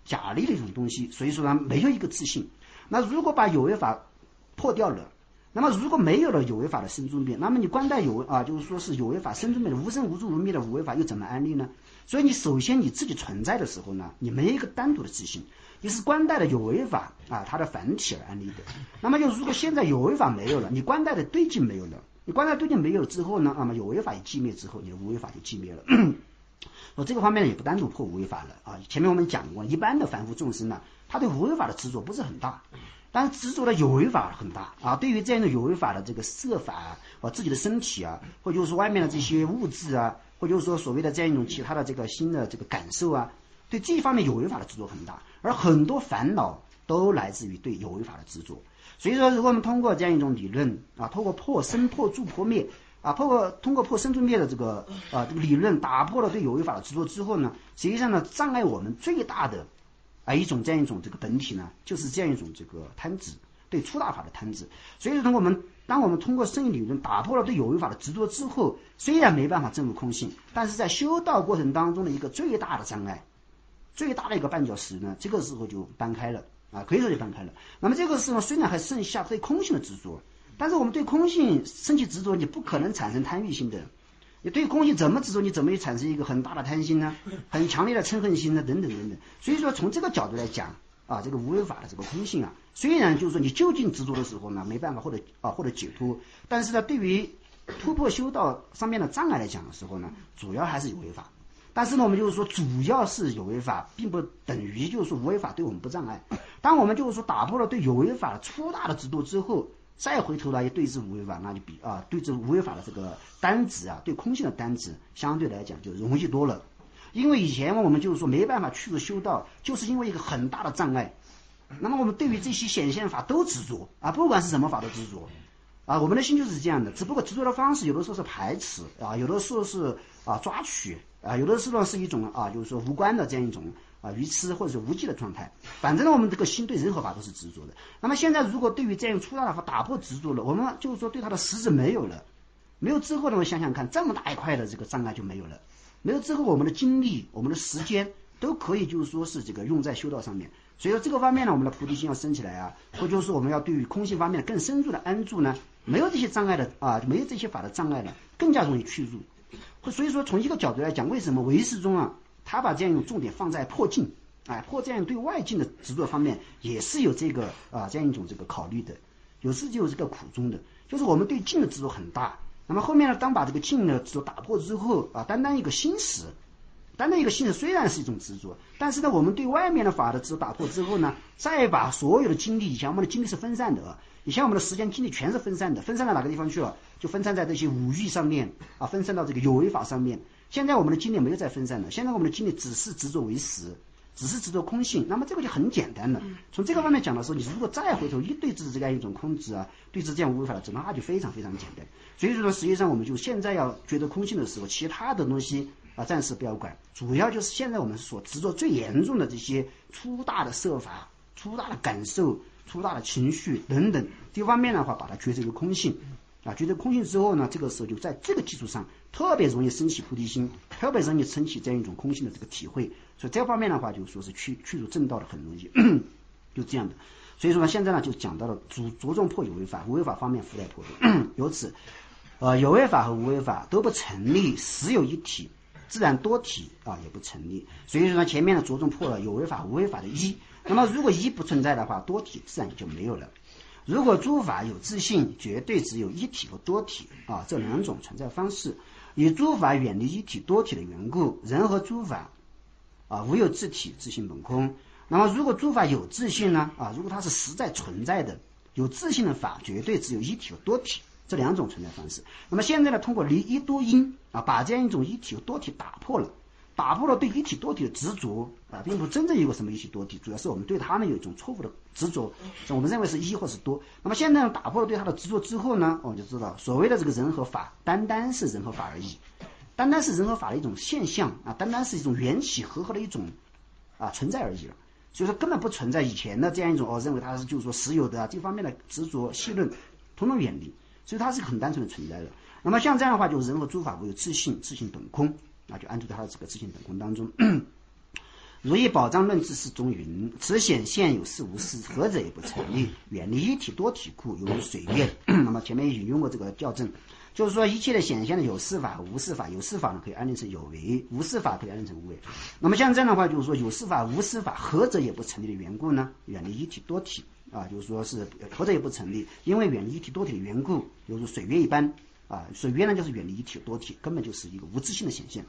假立的一种东西，所以说呢没有一个自信。那如果把有为法破掉了，那么如果没有了有为法的生住灭，那么你观待有啊，就是说是有为法生住灭的无生无住无灭的无为法又怎么安立呢？所以你首先你自己存在的时候呢，你没有一个单独的自信，你是观待的有为法啊它的反体而安立的。那么就如果现在有为法没有了，你观待的对境没有了，你观待对境没有了之后呢，那么有为法一寂灭之后，你的无为法就寂灭了。我这个方面呢也不单独破无为法了啊。前面我们讲过，一般的凡夫众生呢，他对无为法的执着不是很大，但是执着的有为法很大啊。对于这样的有为法的这个色法啊，自己的身体啊，或者就是说外面的这些物质啊，或者就是说所谓的这样一种其他的这个新的这个感受啊，对这一方面有为法的执着很大，而很多烦恼都来自于对有为法的执着。所以说，如果我们通过这样一种理论啊，通过破生破住破灭啊，通过通过破生住灭的这个啊这个理论，打破了对有为法的执着之后呢，实际上呢，障碍我们最大的啊一种这样一种这个本体呢，就是这样一种这个贪执，对粗大法的贪执。所以说，通过我们当我们通过圣义理论打破了对有为法的执着之后，虽然没办法证入空性，但是在修道过程当中的一个最大的障碍，最大的一个绊脚石呢，这个时候就搬开了啊，可以说就搬开了。那么这个时候虽然还剩下对空性的执着，但是我们对空性升起执着，你不可能产生贪欲心的。你对空性怎么执着，你怎么会产生一个很大的贪心呢？很强烈的嗔恨心呢？等等等等。所以说从这个角度来讲啊，这个无为法的这个空性啊，虽然就是说你就近执着的时候呢，没办法或者啊或者解脱，但是呢，对于突破修道上面的障碍来讲的时候呢，主要还是有为法。但是呢，我们就是说，主要是有为法，并不等于就是说无为法对我们不障碍。当我们就是说打破了对有为法的粗大的执着之后，再回头来对治无为法，那就比啊对治无为法的这个单子啊，对空性的单子相对来讲就容易多了。因为以前我们就是说没办法去入修道，就是因为一个很大的障碍。那么我们对于这些显现法都执着啊，不管是什么法都执着啊，我们的心就是这样的，只不过执着的方式有的时候是排斥啊，有的时候是啊抓取啊，有的时候是一种啊就是说无关的这样一种啊愚痴或者是无记的状态。反正呢，我们这个心对任何法都是执着的。那么现在如果对于这样粗大的法打破执着了，我们就是说对它的实质没有了，没有之后呢，我想想看，这么大一块的这个障碍就没有了。没有之后，我们的精力、我们的时间都可以就是说是这个用在修道上面。所以说这个方面呢，我们的菩提心要升起来啊，或者就是说我们要对于空性方面更深入的安住呢，没有这些障碍的啊，没有这些法的障碍呢，更加容易去入。所以说从一个角度来讲，为什么唯识中啊，他把这样一种重点放在破境，哎，破这样对外境的执着方面，也是有这个啊这样一种这个考虑的，有时就有这个苦衷的，就是我们对境的执着很大。那么后面呢，当把这个境的执着打破之后啊，单单一个心识，单单一个心识虽然是一种执着，但是呢，我们对外面的法的执着打破之后呢，再把所有的精力，以前我们的精力是分散的，以前我们的时间精力全是分散的，分散到哪个地方去了？就分散在这些五欲上面啊，分散到这个有为法上面。现在我们的精力没有再分散了，现在我们的精力只是执着为实，只是执着空性。那么这个就很简单了。从这个方面讲的时候，你如果再回头一对治这样一种空执啊，对治这样无为法的执，那就非常非常简单。所以说呢，实际上我们就现在要觉得空性的时候，其他的东西啊暂时不要管，主要就是现在我们所执着最严重的这些粗大的色法、粗大的感受、粗大的情绪等等这方面的话，把它觉成一个空性啊，觉得空性之后呢，这个时候就在这个基础上特别容易升起菩提心，特别容易升起这样一种空性的这个体会。所以这方面的话，就说是去去入正道的很容易，就这样的。所以说呢，现在呢就讲到了着着重破有为法，无为法方面附带破的。由此，呃，有为法和无为法都不成立，实有一体，自然多体啊也不成立。所以说呢，前面呢着重破了有为法、无为法的一。那么如果一不存在的话，多体自然也就没有了。如果诸法有自性，绝对只有一体和多体啊这两种存在方式。以诸法远离一体多体的缘故，人和诸法啊无有自体，自性本空。那么如果诸法有自性呢啊，如果它是实在存在的，有自性的法，绝对只有一体和多体这两种存在方式。那么现在呢，通过离一多因啊，把这样一种一体和多体打破了。打破了对一体多体的执着啊，并不真正有个什么一体多体，主要是我们对他们有一种错误的执着，我们认为是一或是多。那么现在打破了对他的执着之后呢，我们就知道所谓的这个人和法，单单是人和法而已，单单是人和法的一种现象啊，单单是一种缘起和合的一种啊存在而已了。所以说根本不存在以前的这样一种哦，认为它是就是说实有的啊这方面的执着戏论，统统远离。所以它是很单纯的存在的。那么像这样的话，就是人和诸法无有自性，自性本空。那就安住在他的这个自性本空当中。 如以保障论之事中云：此显现有事无事，何者也不成立，远离一体多体故，犹如水月。那么前面引用过这个校正，就是说一切的显现的有事法和无事法，有事法呢可以安定成有为，无事法可以安定成无为。那么像这样的话，就是说有事法无事法何者也不成立的缘故呢？远离一体多体啊，就是说是何者也不成立，因为远离一体多体的缘故，犹如水月一般啊。水月呢就是远离一体多体，根本就是一个无自性的显现。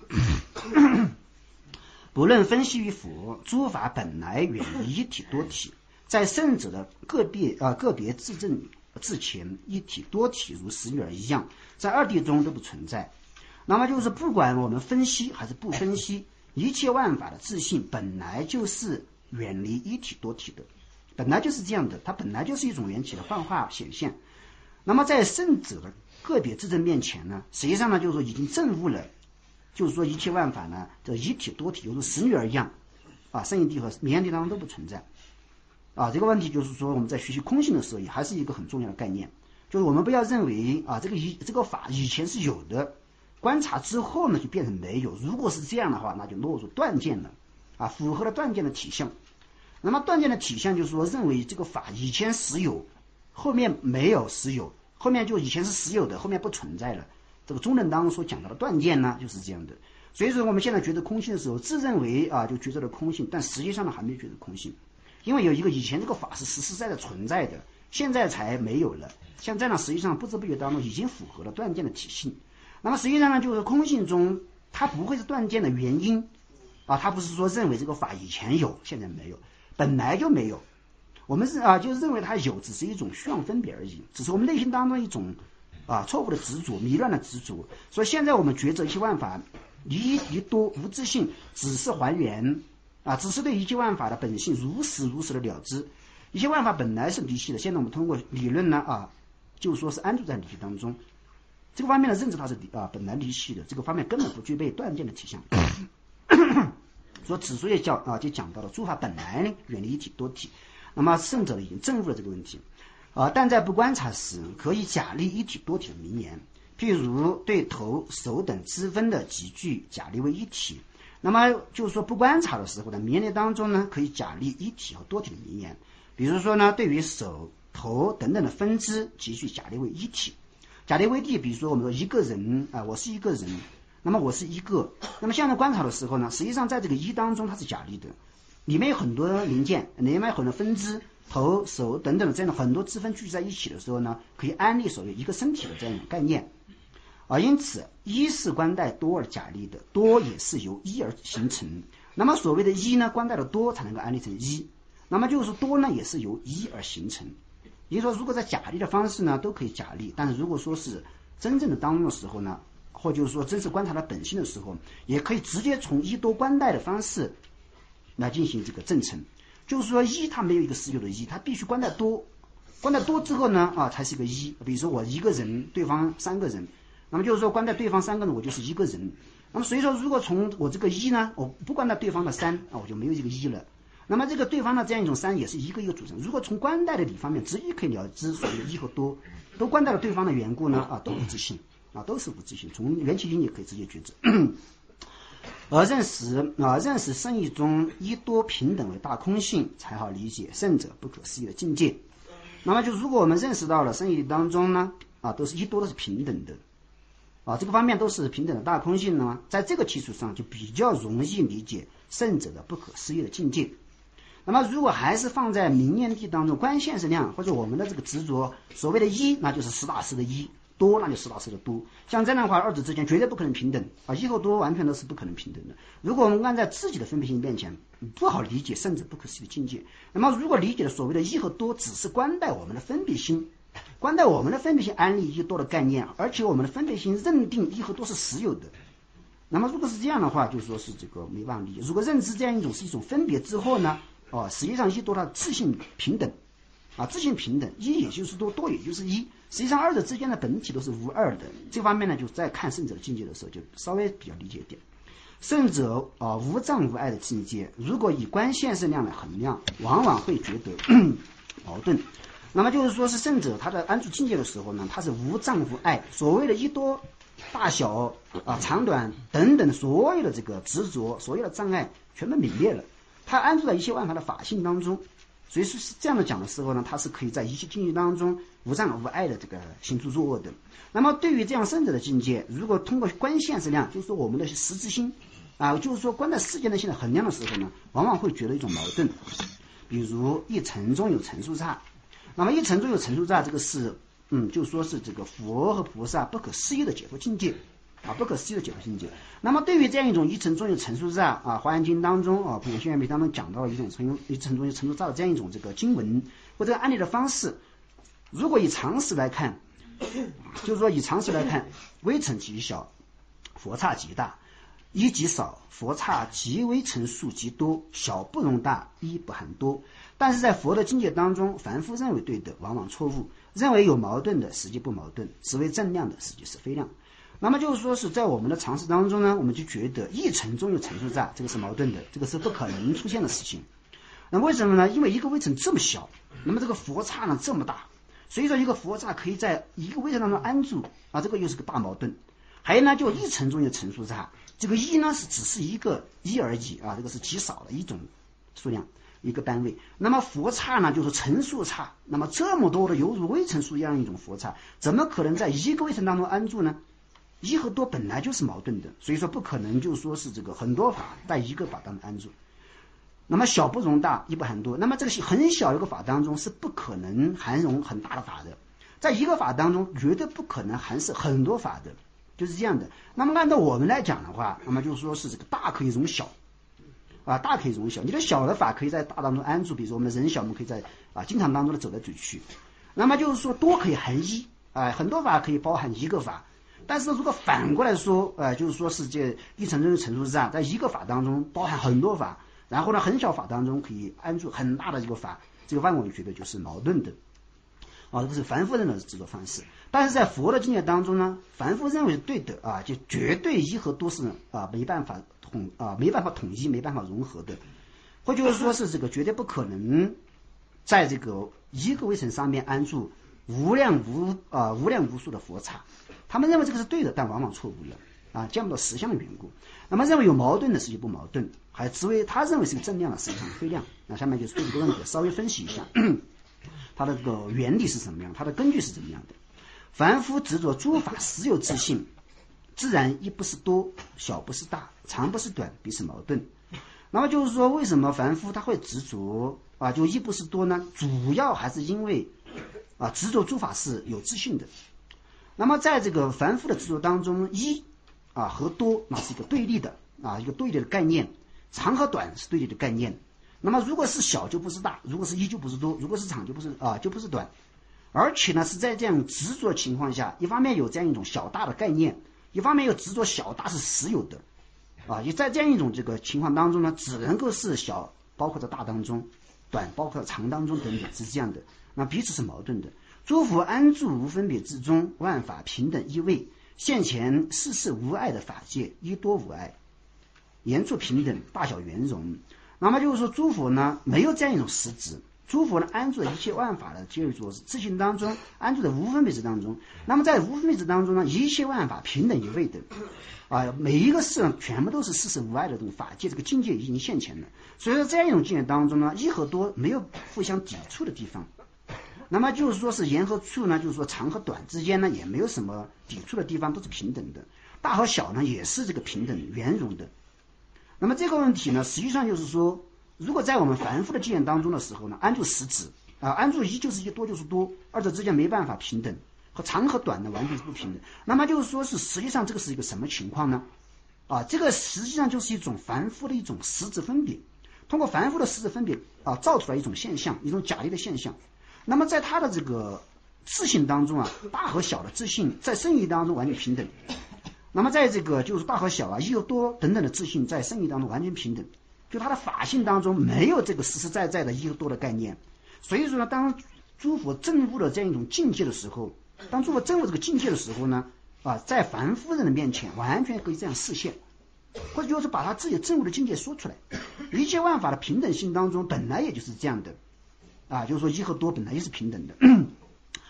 不论分析与否，诸法本来远离一体多体，在圣者的个别啊、呃、个别自证之前，一体多体如实女儿一样，在二谛中都不存在。那么就是不管我们分析还是不分析，一切万法的自性本来就是远离一体多体的，本来就是这样的，它本来就是一种缘起的幻化显现。那么在圣者的个别自证面前呢，实际上呢就是说已经证悟了。就是说一切万法呢，这一体多体犹如实女儿一样，啊，圣义谛和明眼谛当中都不存在，啊，这个问题就是说我们在学习空性的时候，也还是一个很重要的概念，就是我们不要认为啊，这个以这个法以前是有的，观察之后呢就变成没有。如果是这样的话，那就落入断见了，啊，符合了断见的体相。那么断见的体相就是说，认为这个法以前实有，后面没有实有，后面就以前是实有的，后面不存在了。这个中论当中所讲到的断见呢，就是这样的。所以说我们现在觉得空性的时候，自认为啊就觉得了空性，但实际上呢还没觉得空性，因为有一个以前这个法是实实在在存在的，现在才没有了。像这样实际上不知不觉当中已经符合了断见的体性。那么实际上呢，就是空性中它不会是断见的原因啊，它不是说认为这个法以前有现在没有，本来就没有。我们是啊就是认为它有，只是一种虚妄分别而已，只是我们内心当中一种啊，错误的执着，迷乱的执着。所以现在我们觉着一切万法离一多无自性，只是还原啊，只是对一切万法的本性如实如实的了知。一切万法本来是离系的，现在我们通过理论呢啊，就说是安住在离系当中。这个方面的认知它是啊本来离系的，这个方面根本不具备断见的体相。所以之所以叫啊就讲到了诸法本来呢远离一体多体，那么圣者已经证悟了这个问题。啊，但在不观察时，可以假立一体多体的名言，譬如对头、手等支分的集聚假立为一体。那么就是说不观察的时候呢，名言当中呢，可以假立一体和多体的名言。比如说呢，对于手、头等等的分支集聚假立为一体。假立为一体，比如说我们说一个人啊、呃，我是一个人，那么我是一个。那么现在观察的时候呢，实际上在这个一当中它是假立的，里面有很多零件，里面有很多分支。头、手等等的这样的很多支分聚集在一起的时候呢，可以安立所谓一个身体的这样一种概念啊。因此，一是观待多而假立的，多也是由一而形成。那么所谓的一呢，观待的多才能够安立成一。那么就是多呢，也是由一而形成。也就是说，如果在假立的方式呢，都可以假立；但是如果说是真正的当中的时候呢，或就是说真实观察的本性的时候，也可以直接从一多观待的方式来进行这个证成。就是说一它没有一个实有的一，它必须观待多，观待多之后呢啊才是一个一。比如说我一个人，对方三个人，那么就是说观待对方三个人，我就是一个人。那么所以说如果从我这个一呢，我不观待对方的三啊，我就没有一个一了。那么这个对方的这样一种三也是一个一个组成。如果从观待的理方面直接可以了知所谓的一和多，都观待了对方的缘故呢啊都不自信啊都是不自信，从缘起因也可以直接觉知。而认识啊，认识圣义中一多平等为大空性，才好理解圣者不可思议的境界。那么就如果我们认识到了圣义当中呢啊，都是一多都是平等的啊，这个方面都是平等的大空性呢，在这个基础上就比较容易理解圣者的不可思议的境界。那么如果还是放在明眼谛当中，观现实量或者我们的这个执着，所谓的一，那就是实打实的一。多那就实打实的多，像这样的话，二者之间绝对不可能平等啊！一和多完全都是不可能平等的。如果我们按在自己的分别心面前，不好理解甚至不可思议的境界。那么，如果理解了所谓的一和多，只是观待我们的分别心，观待我们的分别心安立一多的概念，而且我们的分别心认定一和多是实有的。那么，如果是这样的话，就说是这个没办法理解。如果认知这样一种是一种分别之后呢，哦，实际上一多它自性平等。啊，自性平等，一也就是多，多也就是一，实际上二者之间的本体都是无二的。这方面呢，就在看圣者的境界的时候，就稍微比较理解一点。圣者啊，无障无碍的境界，如果以观现实量来衡量，往往会觉得矛盾。那么就是说是圣者他在安住境界的时候呢，他是无障无碍，所谓的一多大小啊、长短等等所有的这个执着，所有的障碍全部泯灭了。 它安住在一切万法的法性当中。所以说是这样的讲的时候呢，它是可以在一切境界当中无障无碍的这个行住坐卧的。那么对于这样圣者的境界，如果通过观现实量，就是说我们的实质心啊，就是说观待世间的性的衡量的时候呢，往往会觉得一种矛盾。比如一尘中有尘数刹，那么一尘中有尘数刹，这个是嗯，就说是这个佛和菩萨不可思议的解脱境界啊，不可思议的解脱境界。那么对于这样一种一尘中有尘数刹啊，《华严经》当中啊，《普贤行愿品》当中讲到一种一尘中有尘数刹的这样一种这个经文或者案例的方式，如果以常识来看，就是说以常识来看，微尘极小，佛刹极大。一极少，佛刹极微尘数极多，小不容大，一不含多。但是在佛的境界当中，凡夫认为对的，往往错误；认为有矛盾的，实际不矛盾；只为正量的，实际是非量。那么就是说是在我们的常识当中呢，我们就觉得一尘中有尘数刹，这个是矛盾的，这个是不可能出现的事情。那为什么呢？因为一个微尘这么小，那么这个佛刹呢这么大，所以说一个佛刹可以在一个微尘当中安住啊，这个又是个大矛盾。还有呢，就一尘中有尘数刹，这个一呢是只是一个一而已啊，这个是极少的一种数量一个单位。那么佛刹呢就是尘数刹，那么这么多的犹如微尘数一样一种佛刹，怎么可能在一个微尘当中安住呢？一和多本来就是矛盾的，所以说不可能就说是这个很多法在一个法当中安住。那么小不容大，一不含多，那么这个很小一个法当中是不可能含容很大的法的，在一个法当中绝对不可能含摄很多法的，就是这样的。那么按照我们来讲的话，那么就是说是这个大可以容小啊，大可以容小，你的小的法可以在大当中安住，比如说我们的人小，我们可以在啊经常当中的走来走去。那么就是说多可以含一啊，很多法可以包含一个法。但是如果反过来说，呃，就是说是这一尘中有尘数刹，在一个法当中包含很多法，然后呢，很小法当中可以安住很大的这个法，这个万我觉得就是矛盾的，啊，这个是凡夫认为的制作方式。但是在佛的境界当中呢，凡夫认为是对的啊，就绝对一和多是啊没办法统啊没办法统一，没办法融合的，或就是说是这个绝对不可能在这个一个微尘上面安住无量无啊无量无数的佛刹。他们认为这个是对的，但往往错误了啊，见不到实相的缘故。那么认为有矛盾的实际不矛盾，还只为他认为是个正量的，实际上是非量。那下面就是对这个问题稍微分析一下，它的这个原理是什么样，它的根据是怎么样的。凡夫执着诸法实有自性，自然一不是多，小不是大，长不是短，彼此矛盾。那么就是说，为什么凡夫他会执着啊？就一不是多呢？主要还是因为啊，执着诸法是有自性的。那么在这个凡夫的执着当中，一啊和多那是一个对立的啊，一个对立的概念，长和短是对立的概念。那么如果是小就不是大，如果是一就不是多，如果是长就不是啊就不是短。而且呢是在这样执着的情况下，一方面有这样一种小大的概念，一方面又执着小大是实有的啊，也在这样一种这个情况当中呢，只能够是小包括在大当中，短包括在长当中等等，是这样的。那彼此是矛盾的。诸佛安住无分别之中，万法平等一位，现前世事无碍的法界，一多无碍，言处平等，大小圆融。那么就是说诸佛呢没有这样一种实质，诸佛呢安住在一切万法的皆作自性当中，安住在无分别之当中。那么在无分别之当中呢，一切万法平等一位的啊，每一个事呢全部都是世事无碍的这种法界，这个境界已经现前了。所以说这样一种境界当中呢，一和多没有互相抵触的地方。那么就是说是言和处呢，就是说长和短之间呢也没有什么抵触的地方，都是平等的。大和小呢也是这个平等圆融的。那么这个问题呢，实际上就是说，如果在我们凡夫的经验当中的时候呢，安住实质啊，安住一就是一，多就是多，二者之间没办法平等，和长和短呢完全是不平等。那么就是说是实际上这个是一个什么情况呢？啊，这个实际上就是一种凡夫的一种实质分别，通过凡夫的实质分别啊，造出来一种现象，一种假立的现象。那么在他的这个自性当中啊，大和小的自性在生意当中完全平等。那么在这个就是大和小啊、一和多等等的自性在生意当中完全平等，就他的法性当中没有这个实实在在的一和多的概念。所以说呢，当诸佛证悟了这样一种境界的时候，当诸佛证悟这个境界的时候呢，啊，在凡夫人的面前完全可以这样示现，或者就是把他自己证悟的境界说出来。一切万法的平等性当中本来也就是这样的。啊，就是说一和多本来就是平等的，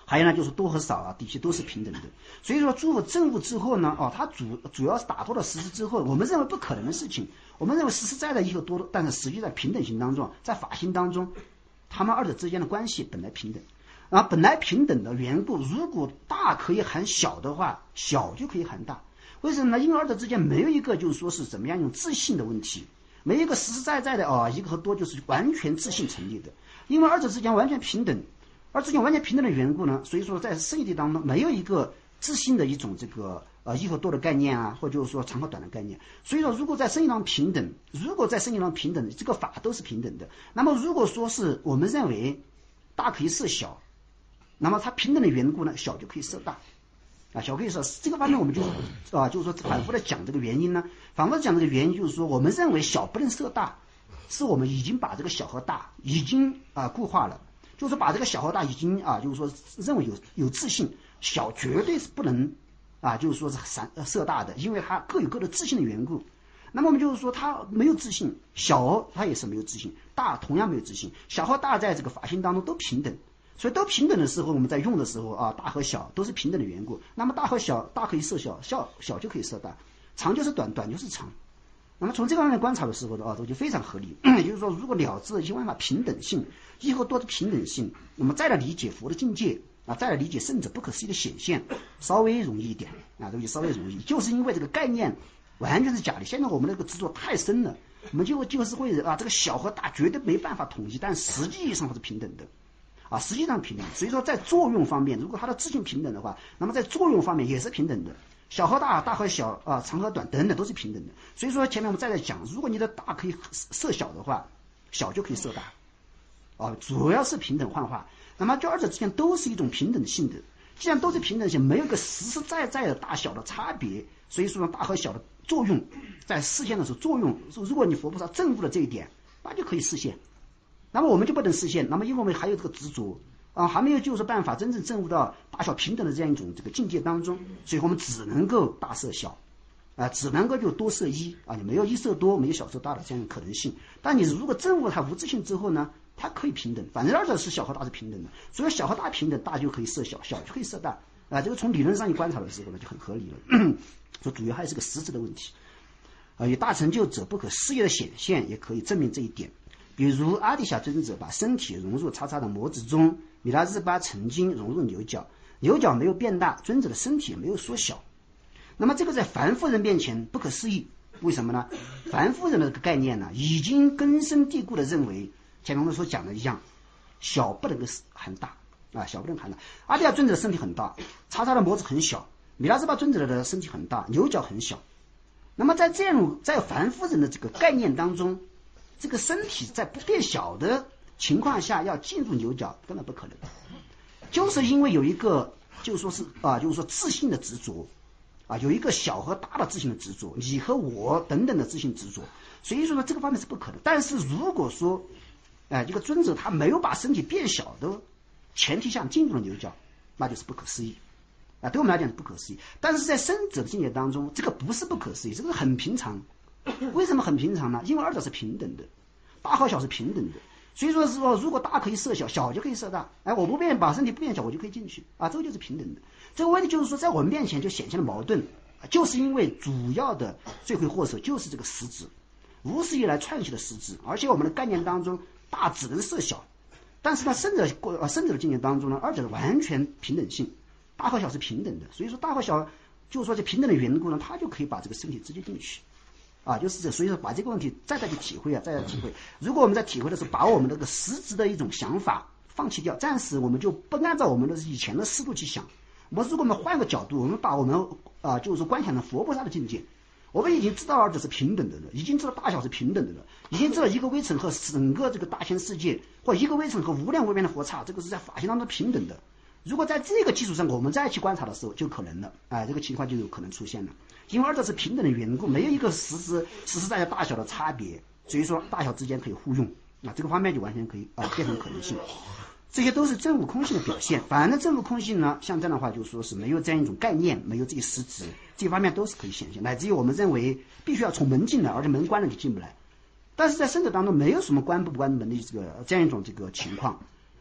还有呢就是多和少啊，底气都是平等的。所以说诸如正物之后呢，哦，它主主要是打破了实质之后，我们认为不可能的事情，我们认为实实在在一和多，但是实际在平等性当中，在法性当中，他们二者之间的关系本来平等。然后本来平等的缘故，如果大可以含小的话，小就可以含大。为什么呢？因为二者之间没有一个就是说是怎么样用自性的问题，没有一个实实在在的哦，一个和多就是完全自性成立的。因为二者之间完全平等，而之间完全平等的缘故呢，所以说在生意当中没有一个自性的一种这个呃一和多的概念啊，或者就是说长和短的概念。所以说，如果在生意上平等，如果在生意上平等，这个法都是平等的。那么如果说是我们认为大可以设小，那么它平等的缘故呢，小就可以设大，啊，小可以设这个方面我们就啊，就是说反复的讲这个原因呢，反复的讲这个原因就是说，我们认为小不能设大，是我们已经把这个小和大已经啊固化了，就是说把这个小和大已经啊，就是说认为有有自性，小绝对是不能啊，就是说是散设大的，因为它各有各的自性的缘故。那么我们就是说它没有自性，小它也是没有自性，大同样没有自性，小和大在这个法性当中都平等。所以都平等的时候，我们在用的时候啊，大和小都是平等的缘故。那么大和小，大可以设小，小小就可以设大，长就是短，短就是长。那么从这个方面观察的时候的啊，这就非常合理。也就是说，如果了知一切万法平等性，一和多的平等性，那么再来理解佛的境界啊，再来理解圣者不可思议的显现，稍微容易一点啊，这个就稍微容易。就是因为这个概念完全是假的，现在我们那个执着太深了，我们就就是会啊，这个小和大绝对没办法统一，但实际上它是平等的。啊，实际上平等，所以说在作用方面，如果它的自性平等的话，那么在作用方面也是平等的，小和大，大和小啊，长和短等等都是平等的。所以说前面我们再来讲，如果你的大可以设小的话，小就可以设大，啊，主要是平等幻化。那么这二者之间都是一种平等性的，既然都是平等性，没有一个实实在在的大小的差别，所以说大和小的作用在实现的时候作用，如果你佛菩萨证悟了这一点，那就可以实现。那么我们就不能实现，那么因为我们还有这个执着啊，还没有就是办法真正证悟到大小平等的这样一种这个境界当中，所以我们只能够大设小，啊，只能够就多设一啊，你没有一设多，没有小设大的这样的可能性。但你如果证悟它无自性之后呢，它可以平等，反正二者是小和大是平等的，所以小和大平等，大就可以设小，小就可以设大啊，这个从理论上一观察的时候呢就很合理了。所以主要还是个实质的问题啊，以大成就者不可思议的显现也可以证明这一点。比如阿底峡尊者把身体融入叉叉的模子中，米拉日巴曾经融入牛角，牛角没有变大，尊者的身体也没有缩小。那么这个在凡夫人面前不可思议，为什么呢？凡夫人的这个概念呢，已经根深蒂固的认为，前面我们所讲的一样，小不能够含大啊，小不能含大。阿底峡尊者的身体很大，叉叉的模子很小，米拉日巴尊者的身体很大，牛角很小。那么在这样在凡夫人的这个概念当中，这个身体在不变小的情况下要进入牛角根本不可能，就是因为有一个就是说是啊，就是说自性的执着啊，有一个小和大的自性的执着，你和我等等的自性执着，所以说呢这个方面是不可能。但是如果说哎、呃，这个尊者他没有把身体变小的前提下进入了牛角，那就是不可思议啊，对我们来讲是不可思议。但是在生者的境界当中，这个不是不可思议，这个是很平常。为什么很平常呢？因为二者是平等的，大和小是平等的，所以说是说如果大可以设小，小就可以设大，哎，我不变把身体不变小，我就可以进去啊，这个就是平等的。这个问题就是说在我们面前就显现了矛盾，就是因为主要的罪魁祸首就是这个实质，无始以来串起的实质，而且我们的概念当中大只能设小，但是呢生者呃生者的境界当中呢，二者的完全平等性，大和小是平等的，所以说大和小就是说这平等的缘故呢，它就可以把这个身体直接进去。啊，就是这，所以说把这个问题再再去体会啊，再再体会。如果我们在体会的时候，把我们这个实质的一种想法放弃掉，暂时我们就不按照我们的以前的思路去想。我们如果我们换个角度，我们把我们啊，就是说观想的佛菩萨的境界，我们已经知道二者是平等的了，已经知道大小是平等的了，已经知道一个微尘和整个这个大千世界，或一个微尘和无量无边的佛刹，这个是在法性当中平等的。如果在这个基础上我们再去观察的时候，就可能了，哎，这个情况就有可能出现了。因为二者是平等的缘故，没有一个实质实实在在大小的差别，所以说大小之间可以互用啊，这个方面就完全可以啊变成可能性。这些都是证悟空性的表现。反正证悟空性呢，像这样的话就说是没有这样一种概念，没有这些实质，这方面都是可以显现，乃至于我们认为必须要从门进来，而且门关了就进不来。但是在生者当中没有什么关不关门的这个这样一种这个情况。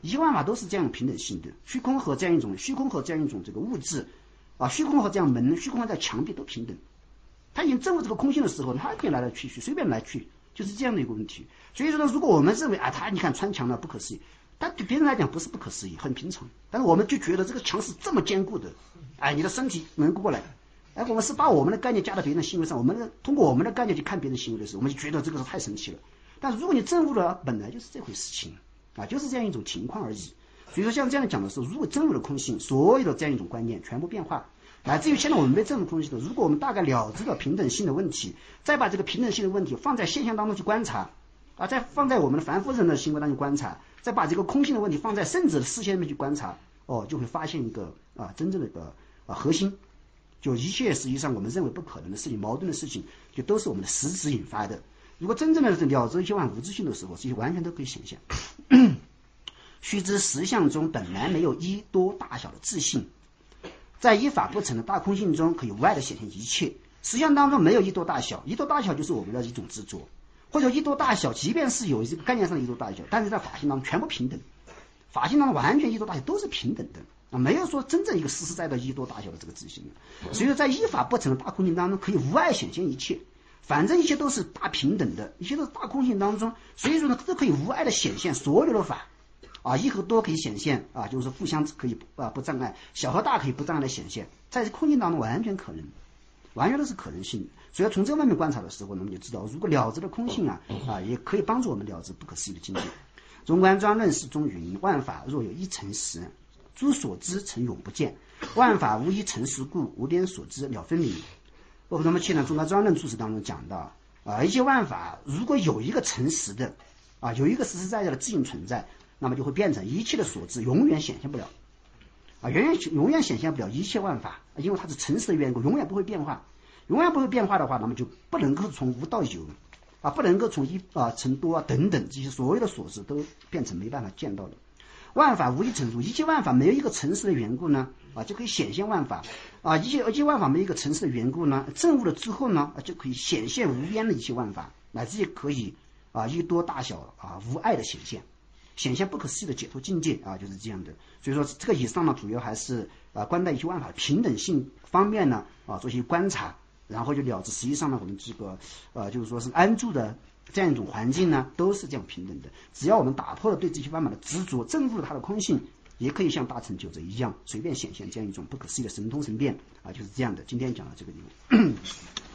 一切万法都是这样平等性的。虚空和这样一种虚空和这样一种这个物质啊，虚空和这样门，虚空和这样墙壁都平等。他已经证悟这个空性的时候，他可以来来去去，随便来去，就是这样的一个问题。所以说呢，如果我们认为啊，他你看穿墙了不可思议，但对别人来讲不是不可思议，很平常。但是我们就觉得这个墙是这么坚固的，哎，你的身体能过来。哎，我们是把我们的概念加到别人的行为上，我们通过我们的概念去看别人的行为的时候，我们就觉得这个是太神奇了。但是如果你证悟了，本来就是这回事情啊，就是这样一种情况而已。所以说像这样讲的时候，如果证悟了空性，所有的这样一种观念全部变化，乃至于现在我们被证悟空性的，如果我们大概了知了平等性的问题，再把这个平等性的问题放在现象当中去观察啊，再放在我们的凡夫人的行为当中观察，再把这个空性的问题放在圣者的视线里面去观察，哦，就会发现一个啊真正的一个啊核心。就一切实际上我们认为不可能的事情、矛盾的事情，就都是我们的实质引发的。如果真正的了知一切万无自性的时候，这些完全都可以显现。须知实相中本来没有一多大小的自性，在一法不成的大空性中，可以无碍的显现一切。实相当中没有一多大小，一多大小就是我们的一种执着，或者一多大小，即便是有一个概念上的一多大小，但是在法性当中全部平等。法性当中完全一多大小都是平等的。啊，没有说真正一个实实在在的一多大小的这个自性，所以说在依法不成的大空性当中，可以无碍显现一切，反正一切都是大平等的，一切都是大空性当中，所以说呢，都可以无碍的显现所有的法，啊，一和多可以显现啊，就是互相可以啊不障碍，小和大可以不障碍的显现，在空性当中完全可能，完全都是可能性的。所以从这方面观察的时候，我们就知道，如果了知的空性啊啊，也可以帮助我们了知不可思议的境界。中观专论释中云：万法若有一成实，诸所知成永不见，万法无一成实故，无边所知了分明。我们去呢中观专论注释当中讲到啊，一切万法如果有一个诚实的啊，有一个实实在在的自性存在，那么就会变成一切的所知永远显现不了啊，永远永远显现不了一切万法，因为它是诚实的缘故，永远不会变化。永远不会变化的话，那么就不能够从无到有啊，不能够从一啊成多啊等等这些所有的所知都变成没办法见到的。万法无一成熟，一切万法没有一个诚实的缘故呢，啊，就可以显现万法啊；一切一切万法没有一个诚实的缘故呢，证悟了之后呢，啊，就可以显现无边的一切万法，乃至于可以啊一多大小啊无碍的显现，显现不可思议的解脱境界啊，就是这样的。所以说这个以上呢，主要还是啊观待一切万法平等性方面呢啊做一些观察，然后就了知实际上呢我们这个呃就是说是安住的这样一种环境呢，都是这样平等的。只要我们打破了对这些万法的执着，证悟了它的空性，也可以像大成就者一样，随便显现这样一种不可思议的神通神变啊，就是这样的。今天讲到这个地方。